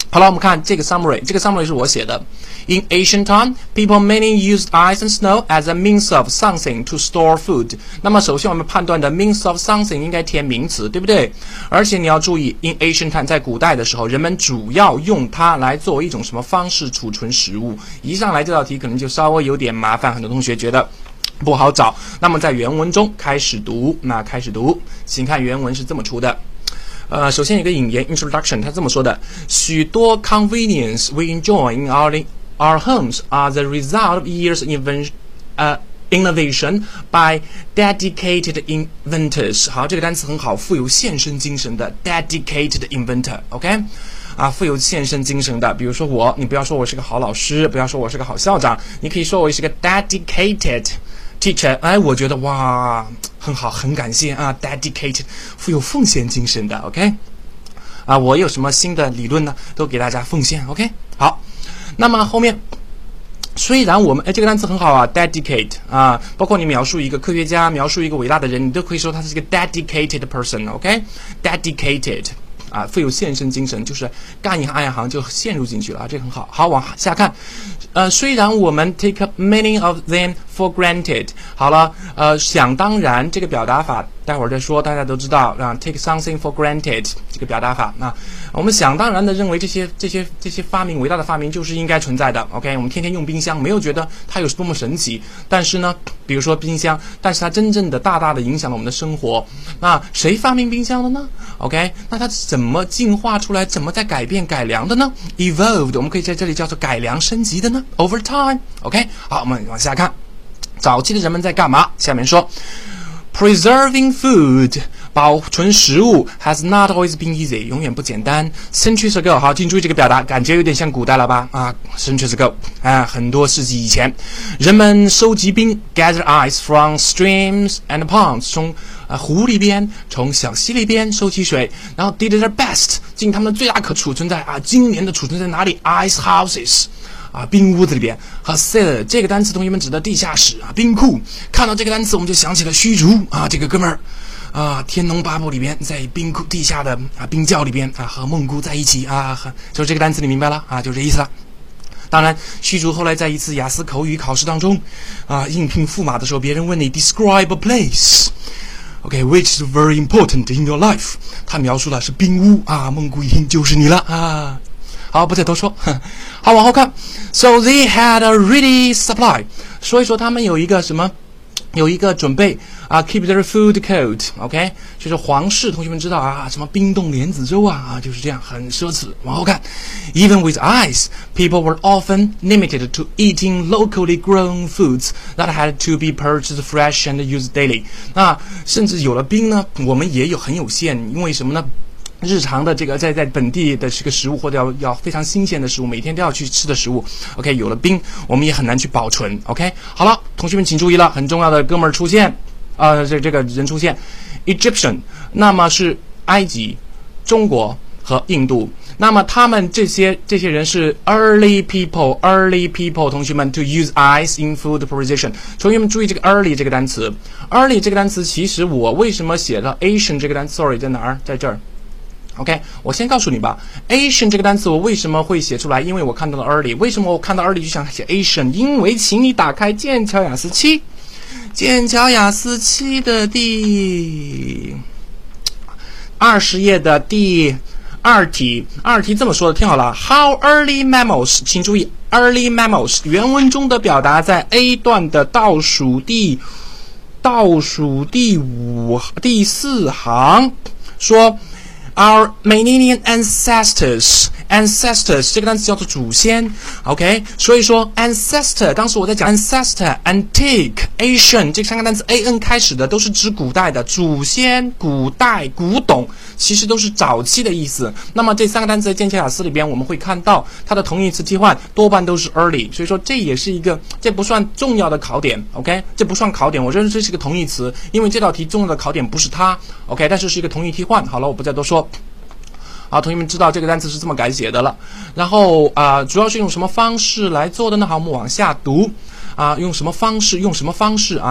好了，我们看这个 summary， 这个 summary 是我写的。In ancient time, people mainly used ice and snow as a means of something to store food. 那么首先我们判断的 means of something 应该填名词，对不对？而且你要注意 ，in ancient time 在古代的时候，人们主要用它来作为一种什么方式储存食物。一上来这道题可能就稍微有点麻烦，很多同学觉得不好找。那么在原文中开始读，那开始读，请看原文是这么出的。呃，首先有个引言 introduction， 他这么说的：许多 convenience we enjoy in our our homes are the result of years invention， 呃 innovation by dedicated inventors。好，这个单词很好，富有献身精神的 dedicated inventor。OK， 啊，富有献身精神的，比如说我，你不要说我是个好老师，不要说我是个好校长，你可以说我是个 dedicated teacher。哎，我觉得哇，很好，很感谢啊 ，dedicated， 富有奉献精神的 ，OK， 啊，我有什么新的理论呢，都给大家奉献 ，OK， 好，那么后面虽然我们哎这个单词很好啊 ，dedicate 啊，包括你描述一个科学家，描述一个伟大的人，你都可以说他是一个 dedicated person，OK，dedicated。啊，富有献身精神，就是干一行爱一行就陷入进去了啊，这个很好。好，往下看，呃，虽然我们 take many of them for granted， 好了，呃，想当然这个表达法，待会儿再说，大家都知道啊 ，take something for granted 这个表达法，那我们想当然的认为这些这些这些发明，伟大的发明就是应该存在的。OK， 我们天天用冰箱，没有觉得它有多么神奇，但是呢，比如说冰箱，但是它真正的大大的影响了我们的生活。那谁发明冰箱的呢 ？OK， 那它怎么进化出来？怎么在改变、改良的呢 ？Evolved， 我们可以在这里叫做改良升级的呢 ？Over time，OK， 好，我们往下看，早期的人们在干嘛？下面说 ，Preserving food， 保存食物 has not always been easy， 永远不简单。Centuries ago， 好，请注意这个表达，感觉有点像古代了吧？啊 ，Centuries ago， 啊，很多世纪以前，人们收集冰 ，gather ice from streams and ponds， 从啊湖里边，从小溪里边收集水，然后 did their best， 尽他们的最大可储存在啊，今年的储存在哪里 ？Ice houses。啊，冰屋子里边和 cellar 这个单词，同学们指的地下室啊，冰库。看到这个单词，我们就想起了虚竹啊，这个哥们儿啊，《天龙八部》里边在冰库地下的啊冰窖里边啊和孟姑在一起啊，和就是这个单词你明白了啊，就这意思了。当然，虚竹后来在一次雅思口语考试当中啊，应聘驸马的时候，别人问你 describe a place。OK, which is very important in your life？ 他描述的是冰屋啊，孟姑一听就是你了啊。好，不再多说。好，往后看。So they had a ready supply。所以说他们有一个什么？有一个准备啊 ，keep their food cold。OK， 就是皇室，同学们知道啊，什么冰冻莲子粥啊，啊，就是这样，很奢侈。往后看 ，Even with ice, people were often limited to eating locally grown foods that had to be purchased fresh and used daily。那甚至有了冰呢，我们也有很有限，因为什么呢？日常的这个在在本地的这个食物，或者要要非常新鲜的食物，每天都要去吃的食物 ，OK， 有了冰，我们也很难去保存 ，OK。好了，同学们请注意了，很重要的哥们儿出现，呃，这这个人出现 ，Egyptian， 那么是埃及、中国和印度。那么他们这些这些人是 early people, early people， 同学们 to use ice in food preparation。同学们注意这个 early 这个单词 ，early 这个单词，其实我为什么写到 Asian 这个单词 ？Sorry， 在哪儿？在这儿。OK， 我先告诉你吧 ，Asian 这个单词我为什么会写出来？因为我看到了 early。为什么我看到 early 就想写 Asian？ 因为请你打开剑桥雅思七，剑桥雅思七的第二十页的第二题，二题这么说的，听好了 ，How early mammals？ 请注意 early mammals 原文中的表达在 A 段的倒数第倒数第五第四行说。Our mammalian ancestors, ancestors 这个单词叫做祖先 ，OK， 所以说 ancestor， 当时我在讲 ancestor, antique, Asian 这三个单词 A N 开始的都是指古代的祖先、古代、古董，其实都是早期的意思。那么这三个单词在剑桥雅思里边我们会看到它的同义词替换多半都是 early， 所以说这也是一个这不算重要的考点 ，OK， 这不算考点，我认为这是一个同义词，因为这道题重要的考点不是它 ，OK， 但是是一个同义替换。好了，我不再多说。好，同学们知道这个单词是这么改写的了。然后啊、呃，主要是用什么方式来做的呢？好，我们往下读啊，用什么方式？用什么方式啊？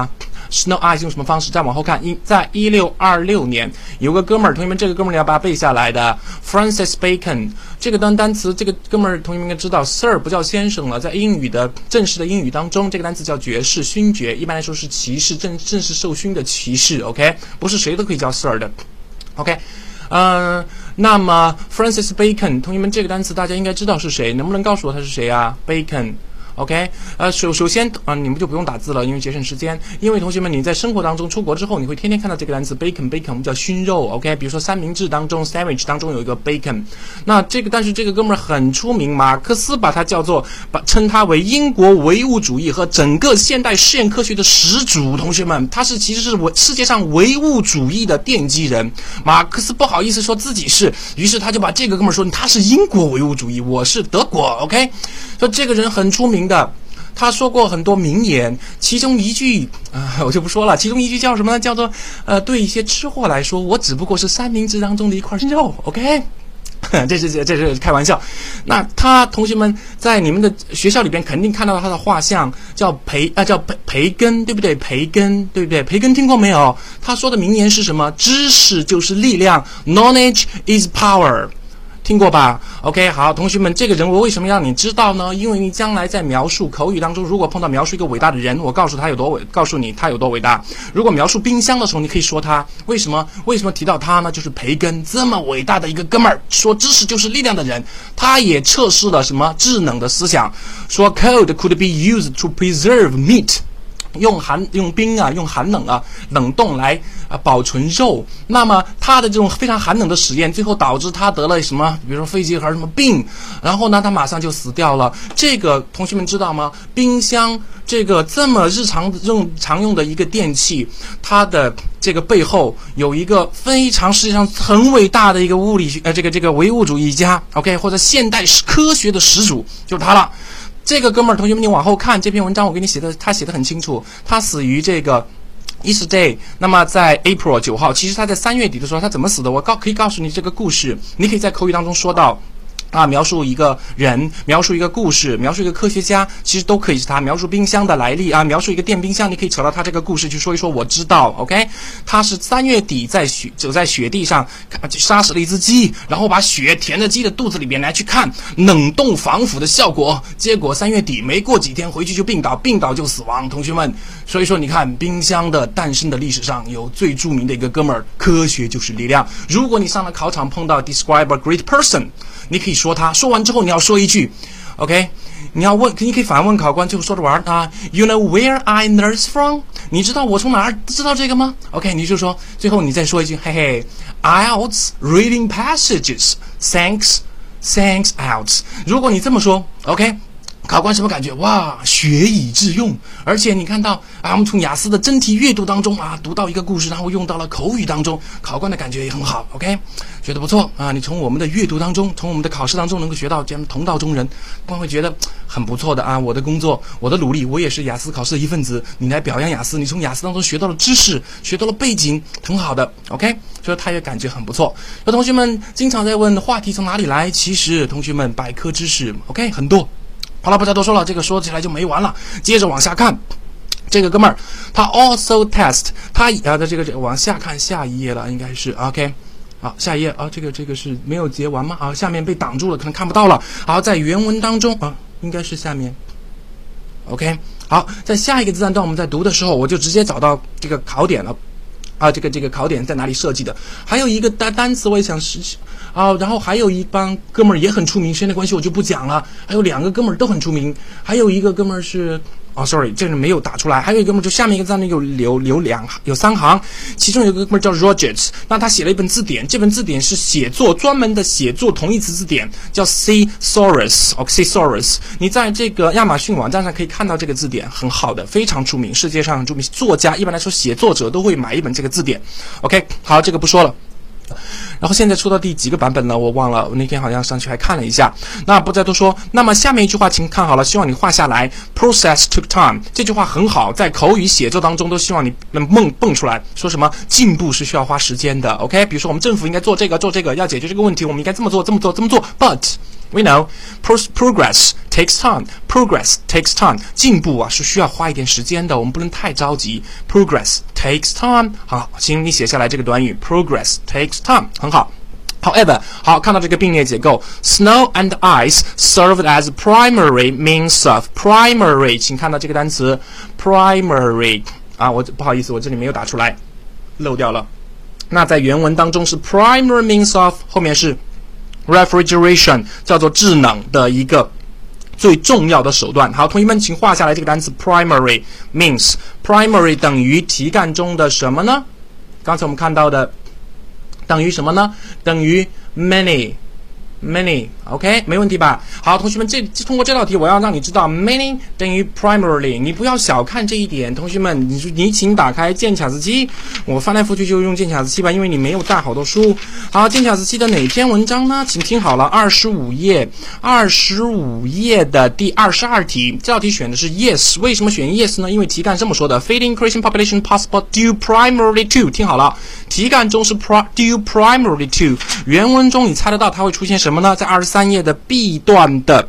Snow Eyes 用什么方式？再往后看，一在一六二六年，有个哥们儿，同学们，这个哥们儿你要把它背下来的 ，Francis Bacon。这个单单词，这个哥们儿同学们应该知道 ，Sir 不叫先生了，在英语的正式的英语当中，这个单词叫爵士、勋爵，一般来说是骑士，正正式受勋的骑士 ，OK， 不是谁都可以叫 Sir 的 ，OK。呃，那么 Francis Bacon， 同学们这个单词大家应该知道是谁，能不能告诉我他是谁啊 ？Bacon。OK， 呃，首首先啊、呃，你们就不用打字了，因为节省时间。因为同学们，你在生活当中出国之后，你会天天看到这个单词 bacon，bacon， 我们叫熏肉。OK， 比如说三明治当中 ，sandwich 当中有一个 bacon。那这个，但是这个哥们儿很出名，马克思把他叫做，把称他为英国唯物主义和整个现代实验科学的始祖。同学们，他是其实是唯世界上唯物主义的奠基人。马克思不好意思说自己是，于是他就把这个哥们儿说他是英国唯物主义，我是德国。OK， 说这个人很出名的，他说过很多名言，其中一句啊、呃，我就不说了。其中一句叫什么呢？叫做呃，对一些吃货来说，我只不过是三明治当中的一块肉。OK， 这是这这是开玩笑。那他同学们在你们的学校里边肯定看到他的画像，叫培啊叫培培根，对不对？培根对不对？培根听过没有？他说的名言是什么？知识就是力量 ，Knowledge is power。听过吧 ？OK， 好，同学们，这个人我为什么让你知道呢？因为你将来在描述口语当中，如果碰到描述一个伟大的人，我告诉他有多伟，告诉你他有多伟大。如果描述冰箱的时候，你可以说他为什么？为什么提到他呢？就是培根这么伟大的一个哥们儿，说知识就是力量的人，他也测试了什么智能的思想，说 cold could be used to preserve meat。用寒用冰啊，用寒冷啊，冷冻来啊保存肉。那么他的这种非常寒冷的实验，最后导致他得了什么？比如说肺结核什么病，然后呢，他马上就死掉了。这个同学们知道吗？冰箱这个这么日常用常用的一个电器，它的这个背后有一个非常世界上很伟大的一个物理学呃这个这个唯物主义家 ，OK， 或者现代科学的始祖，就是他了。这个哥们儿，同学们，你往后看这篇文章，我给你写的，他写的很清楚。他死于这个 Easter Day， 那么在 April 九号，其实他在三月底的时候，他怎么死的？我告可以告诉你这个故事，你可以在口语当中说到。啊，描述一个人，描述一个故事，描述一个科学家，其实都可以是他。描述冰箱的来历啊，描述一个电冰箱，你可以扯到他这个故事去说一说。我知道 ，OK， 他是三月底在雪走在雪地上，杀死了一只鸡，然后把血填在鸡的肚子里面来去看冷冻防腐的效果。结果三月底没过几天回去就病倒，病倒就死亡。同学们，所以说你看冰箱的诞生的历史上有最著名的一个哥们儿，科学就是力量。如果你上了考场碰到 describe a great person。你可以说他，说完之后你要说一句 ，OK， 你要问，你可以反问考官，最后说着玩啊 ，You know where I learn from？ 你知道我从哪儿知道这个吗 ？OK， 你就说，最后你再说一句，嘿嘿 ，I E L T S reading passages，thanks thanks I E L T S。如果你这么说 ，OK。考官什么感觉？哇，学以致用，而且你看到啊，我们从雅思的真题阅读当中啊，读到一个故事，然后用到了口语当中，考官的感觉也很好 ，OK， 觉得不错啊。你从我们的阅读当中，从我们的考试当中能够学到这样同道中人，他们会觉得很不错的啊。我的工作，我的努力，我也是雅思考试的一份子。你来表扬雅思，你从雅思当中学到了知识，学到了背景，很好的 ，OK， 所以他也感觉很不错。那同学们经常在问话题从哪里来？其实同学们百科知识 ，OK， 很多。好了，不再多说了，这个说起来就没完了。接着往下看，这个哥们儿他 also test 他啊的这个这个往下看下一页了，应该是 OK。好，下一页啊，这个这个是没有截完吗？啊，下面被挡住了，可能看不到了。好，在原文当中啊，应该是下面 OK。好，在下一个自然段我们在读的时候，我就直接找到这个考点了。啊，这个这个考点在哪里设计的？还有一个单单词我也想实啊，然后还有一帮哥们儿也很出名，时间的关系我就不讲了。还有两个哥们儿都很出名，还有一个哥们儿是哦 ，sorry， 这个没有打出来。还有一个哥们儿就下面一个字呢有有有两有三行，其中有一个哥们儿叫 Rogers， 那他写了一本字典，这本字典是写作专门的写作同义词字典，叫 Thesaurus， 哦 Thesaurus。你在这个亚马逊网站上可以看到这个字典，很好的，非常出名，世界上很著名作家，一般来说写作者都会买一本这个字典。OK， 好，这个不说了。然后现在出到第几个版本了？我忘了，我那天好像上去还看了一下。那不再多说。那么下面一句话，请看好了，希望你画下来。Process took time， 这句话很好，在口语写作当中都希望你能蹦蹦出来。说什么进步是需要花时间的 ？OK， 比如说我们政府应该做这个做这个，要解决这个问题，我们应该这么做这么做这么做。But We know progress takes time. Progress takes time. 进步啊是需要花一点时间的，我们不能太着急。Progress takes time. 好，请你写下来这个短语 Progress takes time. 很好。However, 好，看到这个并列结构 ，snow and ice served as primary means of primary， 请看到这个单词 primary 啊，我不好意思，我这里没有打出来，漏掉了。那在原文当中是 primary means of， 后面是 refrigeration， 叫做制冷的一个最重要的手段。好，同学们请画下来这个单词 primary means primary 等于题干中的什么呢？刚才我们看到的。等于什么呢？等于 many many OK 没问题吧？好，同学们，这通过这道题我要让你知道 many 等于 primarily， 你不要小看这一点。同学们，你你请打开剑卡子期，我翻来覆去就用剑卡子期吧，因为你没有带好多书。好，剑卡子期的哪篇文章呢？请听好了，二十五页二十五页的第二十二题，这道题选的是 yes。 为什么选 yes 呢？因为题干这么说的 feeding increasing population possible due primarily to， 听好了，题干中是 due primarily to， 原文中你猜得到它会出现什么呢？在二十三页的 B 段的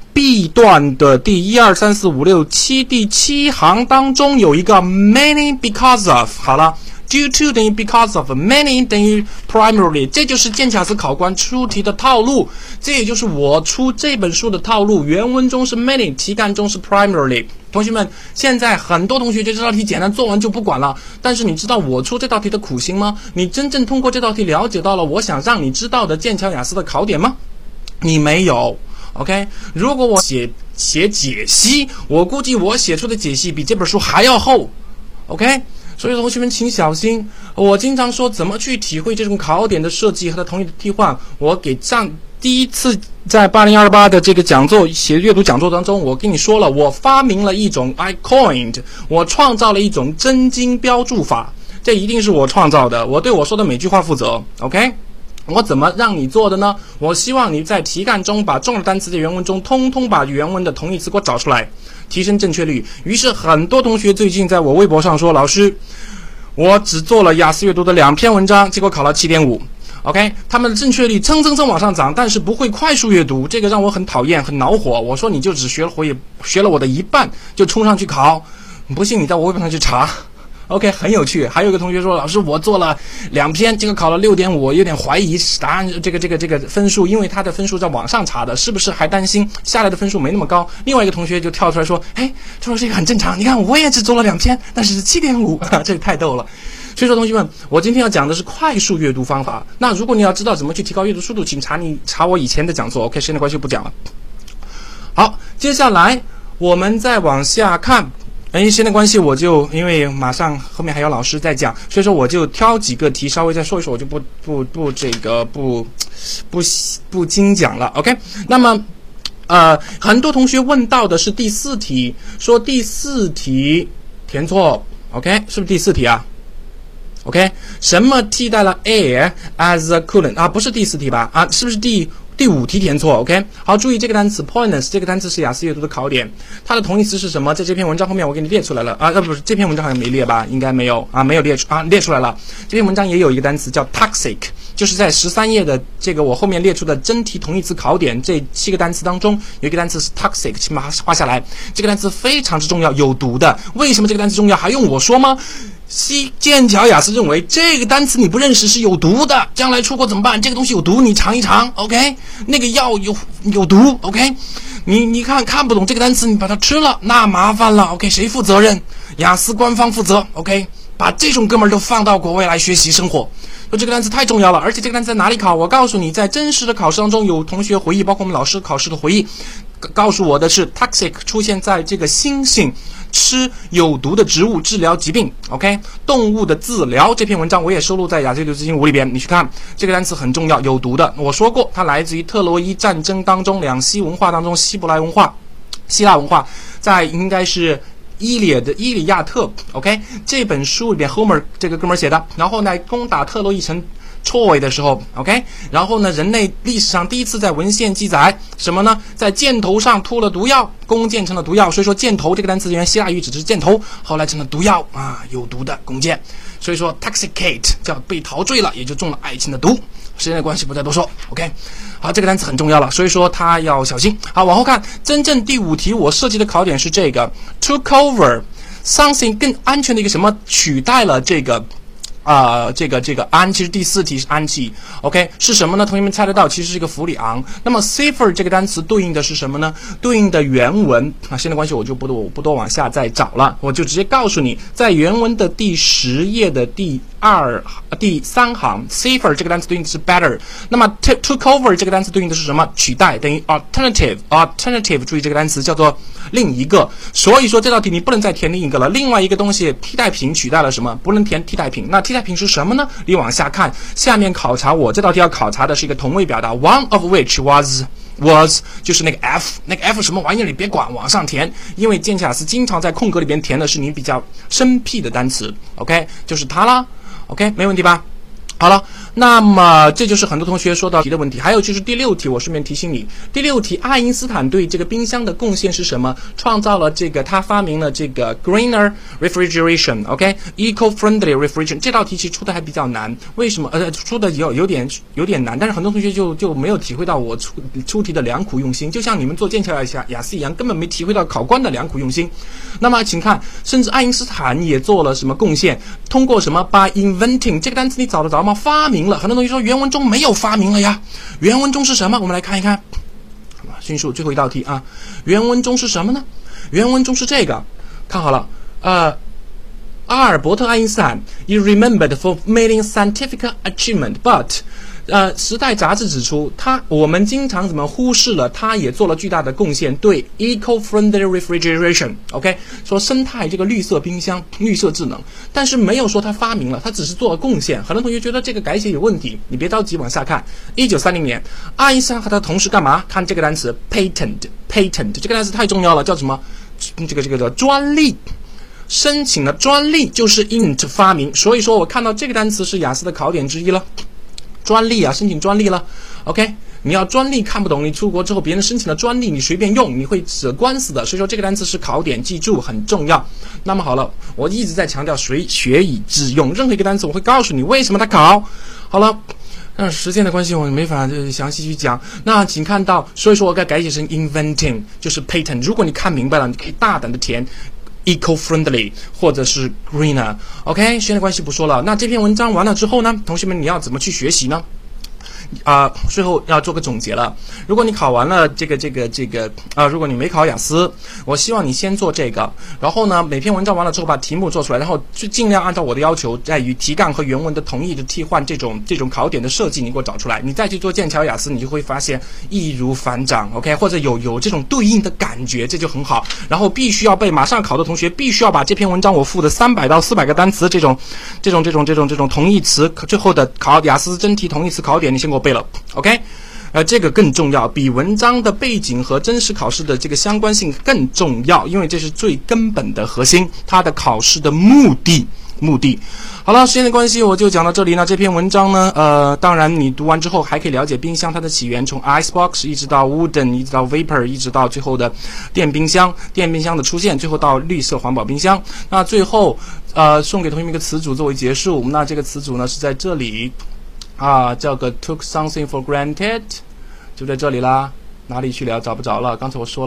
B 段的第一二三四五六七第七行当中有一个 many because of， 好了。Due to 等于 because of， many 等于 primarily， 这就是剑卡斯考官出题的套路，这也就是我出这本书的套路。原文中是 many， 题干中是 primarily。同学们，现在很多同学觉得这道题简单，做完就不管了。但是你知道我出这道题的苦心吗？你真正通过这道题了解到了我想让你知道的剑桥雅思的考点吗？你没有。OK， 如果我写写解析，我估计我写出的解析比这本书还要厚。OK。所以同学们请小心，我经常说怎么去体会这种考点的设计和它同义的替换。我给上第一次在八零二八的这个讲座写阅读讲座当中，我跟你说了，我发明了一种 I coined， 我创造了一种真经标注法，这一定是我创造的，我对我说的每句话负责。 OK， 我怎么让你做的呢？我希望你在题干中把重要单词的原文中通通把原文的同义词给我找出来，提升正确率。于是很多同学最近在我微博上说，老师，我只做了雅思阅读的两篇文章，结果考了 七点五。 OK， 他们的正确率蹭蹭蹭往上涨，但是不会快速阅读，这个让我很讨厌，很恼火。我说你就只学了我也学了我的一半就冲上去考，不信你在我微博上去查。OK， 很有趣。还有一个同学说，老师，我做了两篇，这个考了 六点五， 有点怀疑答案这个这个这个分数，因为他的分数在网上查的，是不是还担心下来的分数没那么高？另外一个同学就跳出来说，哎，他说这个很正常，你看我也只做了两篇，但是 七点五， 这个太逗了。所以说同学们，我今天要讲的是快速阅读方法。那如果你要知道怎么去提高阅读速度，请查你查我以前的讲座。 OK， 时间的关系不讲了。好，接下来我们再往下看。因为时间的关系，我就因为马上后面还有老师在讲，所以说我就挑几个题稍微再说一说，我就不不不这个不不不精讲了。 OK， 那么呃，很多同学问到的是第四题，说第四题填错。 OK， 是不是第四题啊？OK， 什么替代了 air as a coolant 啊？不是第四题吧？啊，是不是第第五题填错 ？OK， 好，注意这个单词 poisonous， 这个单词是雅思阅读的考点，它的同义词是什么？在这篇文章后面我给你列出来了啊，呃不是这篇文章好像没列吧？应该没有啊，没有列出啊，列出来了。这篇文章也有一个单词叫 toxic， 就是在十三页的这个我后面列出的真题同义词考点这七个单词当中，有一个单词是 toxic， 请把它画下来。这个单词非常之重要，有毒的。为什么这个单词重要？还用我说吗？西剑桥雅思认为这个单词你不认识是有毒的，将来出国怎么办？这个东西有毒，你尝一尝 ，OK？ 那个药有有毒 ，OK？ 你你看看不懂这个单词，你把它吃了，那麻烦了 ，OK？ 谁负责任？雅思官方负责 ，OK？ 把这种哥们儿都放到国外来学习生活。说这个单词太重要了，而且这个单词在哪里考？我告诉你，在真实的考试当中，有同学回忆，包括我们老师考试的回忆，告诉我的是 toxic 出现在这个猩猩吃有毒的植物治疗疾病 ，OK？ 动物的治疗这篇文章我也收录在雅思阅读资金五里边，你去看这个单词很重要，有毒的。我说过，它来自于特洛伊战争当中两希文化当中希伯来文化、希腊文化，在应该是伊列的《伊利亚特》，OK， 这本书里边 Homer 这个哥们儿写的。然后呢，攻打特洛伊城 Troy 的时候 ，OK， 然后呢，人类历史上第一次在文献记载什么呢？在箭头上涂了毒药，弓箭成了毒药。所以说，箭头这个单词原来希腊语只是箭头，后来成了毒药啊，有毒的弓箭。所以说 ，toxicate 叫被陶醉了，也就中了爱情的毒。 时间的关系不再多说 ，OK。好，这个单词很重要了，所以说它要小心。好，往后看，真正第五题我设计的考点是这个 took over something 更安全的一个什么取代了这个。啊、呃，这个这个氨，其实第四题是氨气 ，OK 是什么呢？同学们猜得到，其实是一个氟里昂。那么 safer 这个单词对应的是什么呢？对应的原文啊，现在关系我就不多不多往下再找了，我就直接告诉你，在原文的第十页的第二、第三行 ，safer 这个单词对应的是 better。那么 took over 这个单词对应的是什么？取代，等于 alternative，alternative， 注意这个单词叫做另一个。所以说这道题你不能再填另一个了，另外一个东西替代品取代了什么？不能填替代品，那替代品是什么呢？你往下看，下面考察我这道题要考察的是一个同位表达 ，one of which was was 就是那个 f， 那个 f 什么玩意儿你别管，往上填，因为剑桥雅思经常在空格里边填的是你比较生僻的单词 ，OK， 就是它啦 ，OK， 没问题吧？好了，那么这就是很多同学说到题的问题。还有就是第六题，我顺便提醒你，第六题，爱因斯坦对这个冰箱的贡献是什么？创造了这个，他发明了这个 greener refrigeration，OK，eco-friendly refrigeration。这道题其实出的还比较难，为什么？呃，出的有有点有点难，但是很多同学就就没有体会到我出出题的良苦用心，就像你们做剑桥雅雅思一样，根本没体会到考官的良苦用心。那么，请看，甚至爱因斯坦也做了什么贡献？通过什么 by inventing 这个单词你找得着吗？发明了，很多同学说原文中没有发明了呀，原文中是什么？我们来看一看，迅速最后一道题啊，原文中是什么呢？原文中是这个，看好了，呃，阿尔伯特·爱因斯坦 is remembered for many scientific achievement, but 呃，《时代》杂志指出，他我们经常怎么忽视了，他也做了巨大的贡献，对 eco-friendly refrigeration，OK， 说生态这个绿色冰箱、绿色智能，但是没有说他发明了，他只是做了贡献。很多同学觉得这个改写有问题，你别着急，往下看。一九三零年，爱因斯坦和他的同事干嘛？看这个单词 patent，patent 这个单词太重要了，叫什么？这个这个叫专利。申请了专利就是 int 发明，所以说我看到这个单词是雅思的考点之一了。专利啊，申请专利了 ，OK， 你要专利看不懂，你出国之后别人申请了专利，你随便用，你会惹官司的。所以说这个单词是考点，记住很重要。那么好了，我一直在强调随学以致用，任何一个单词我会告诉你为什么它考。好了，但是时间的关系我没法详细去讲。那请看到，所以说我该改写成 inventing， 就是 patent。如果你看明白了，你可以大胆的填。eco-friendly 或者是 greener， OK， 时间的关系不说了。那这篇文章完了之后呢，同学们你要怎么去学习呢？啊、呃，最后要做个总结了。如果你考完了这个这个这个啊、呃，如果你没考雅思，我希望你先做这个，然后呢，每篇文章完了之后把题目做出来，然后就尽量按照我的要求，在于题干和原文的同义的替换这种这种考点的设计，你给我找出来，你再去做剑桥雅思，你就会发现易如反掌 ，OK， 或者有有这种对应的感觉，这就很好。然后必须要背，马上考的同学必须要把这篇文章我附的三百到四百个单词这种这种这种这种这种同义词最后的考雅思真题同义词考点，你先给我背了 ，OK， 呃，这个更重要，比文章的背景和真实考试的这个相关性更重要，因为这是最根本的核心，它的考试的目的。目的。好了，时间的关系我就讲到这里。那这篇文章呢，呃，当然你读完之后还可以了解冰箱它的起源，从 icebox 一直到 wooden， 一直到 vapor， 一直到最后的电冰箱，电冰箱的出现，最后到绿色环保冰箱。那最后，呃，送给同学们一个词组作为结束。那这个词组呢是在这里啊，叫个 took something for granted， 就在这里啦。哪里去了？找不着了。刚才我说了。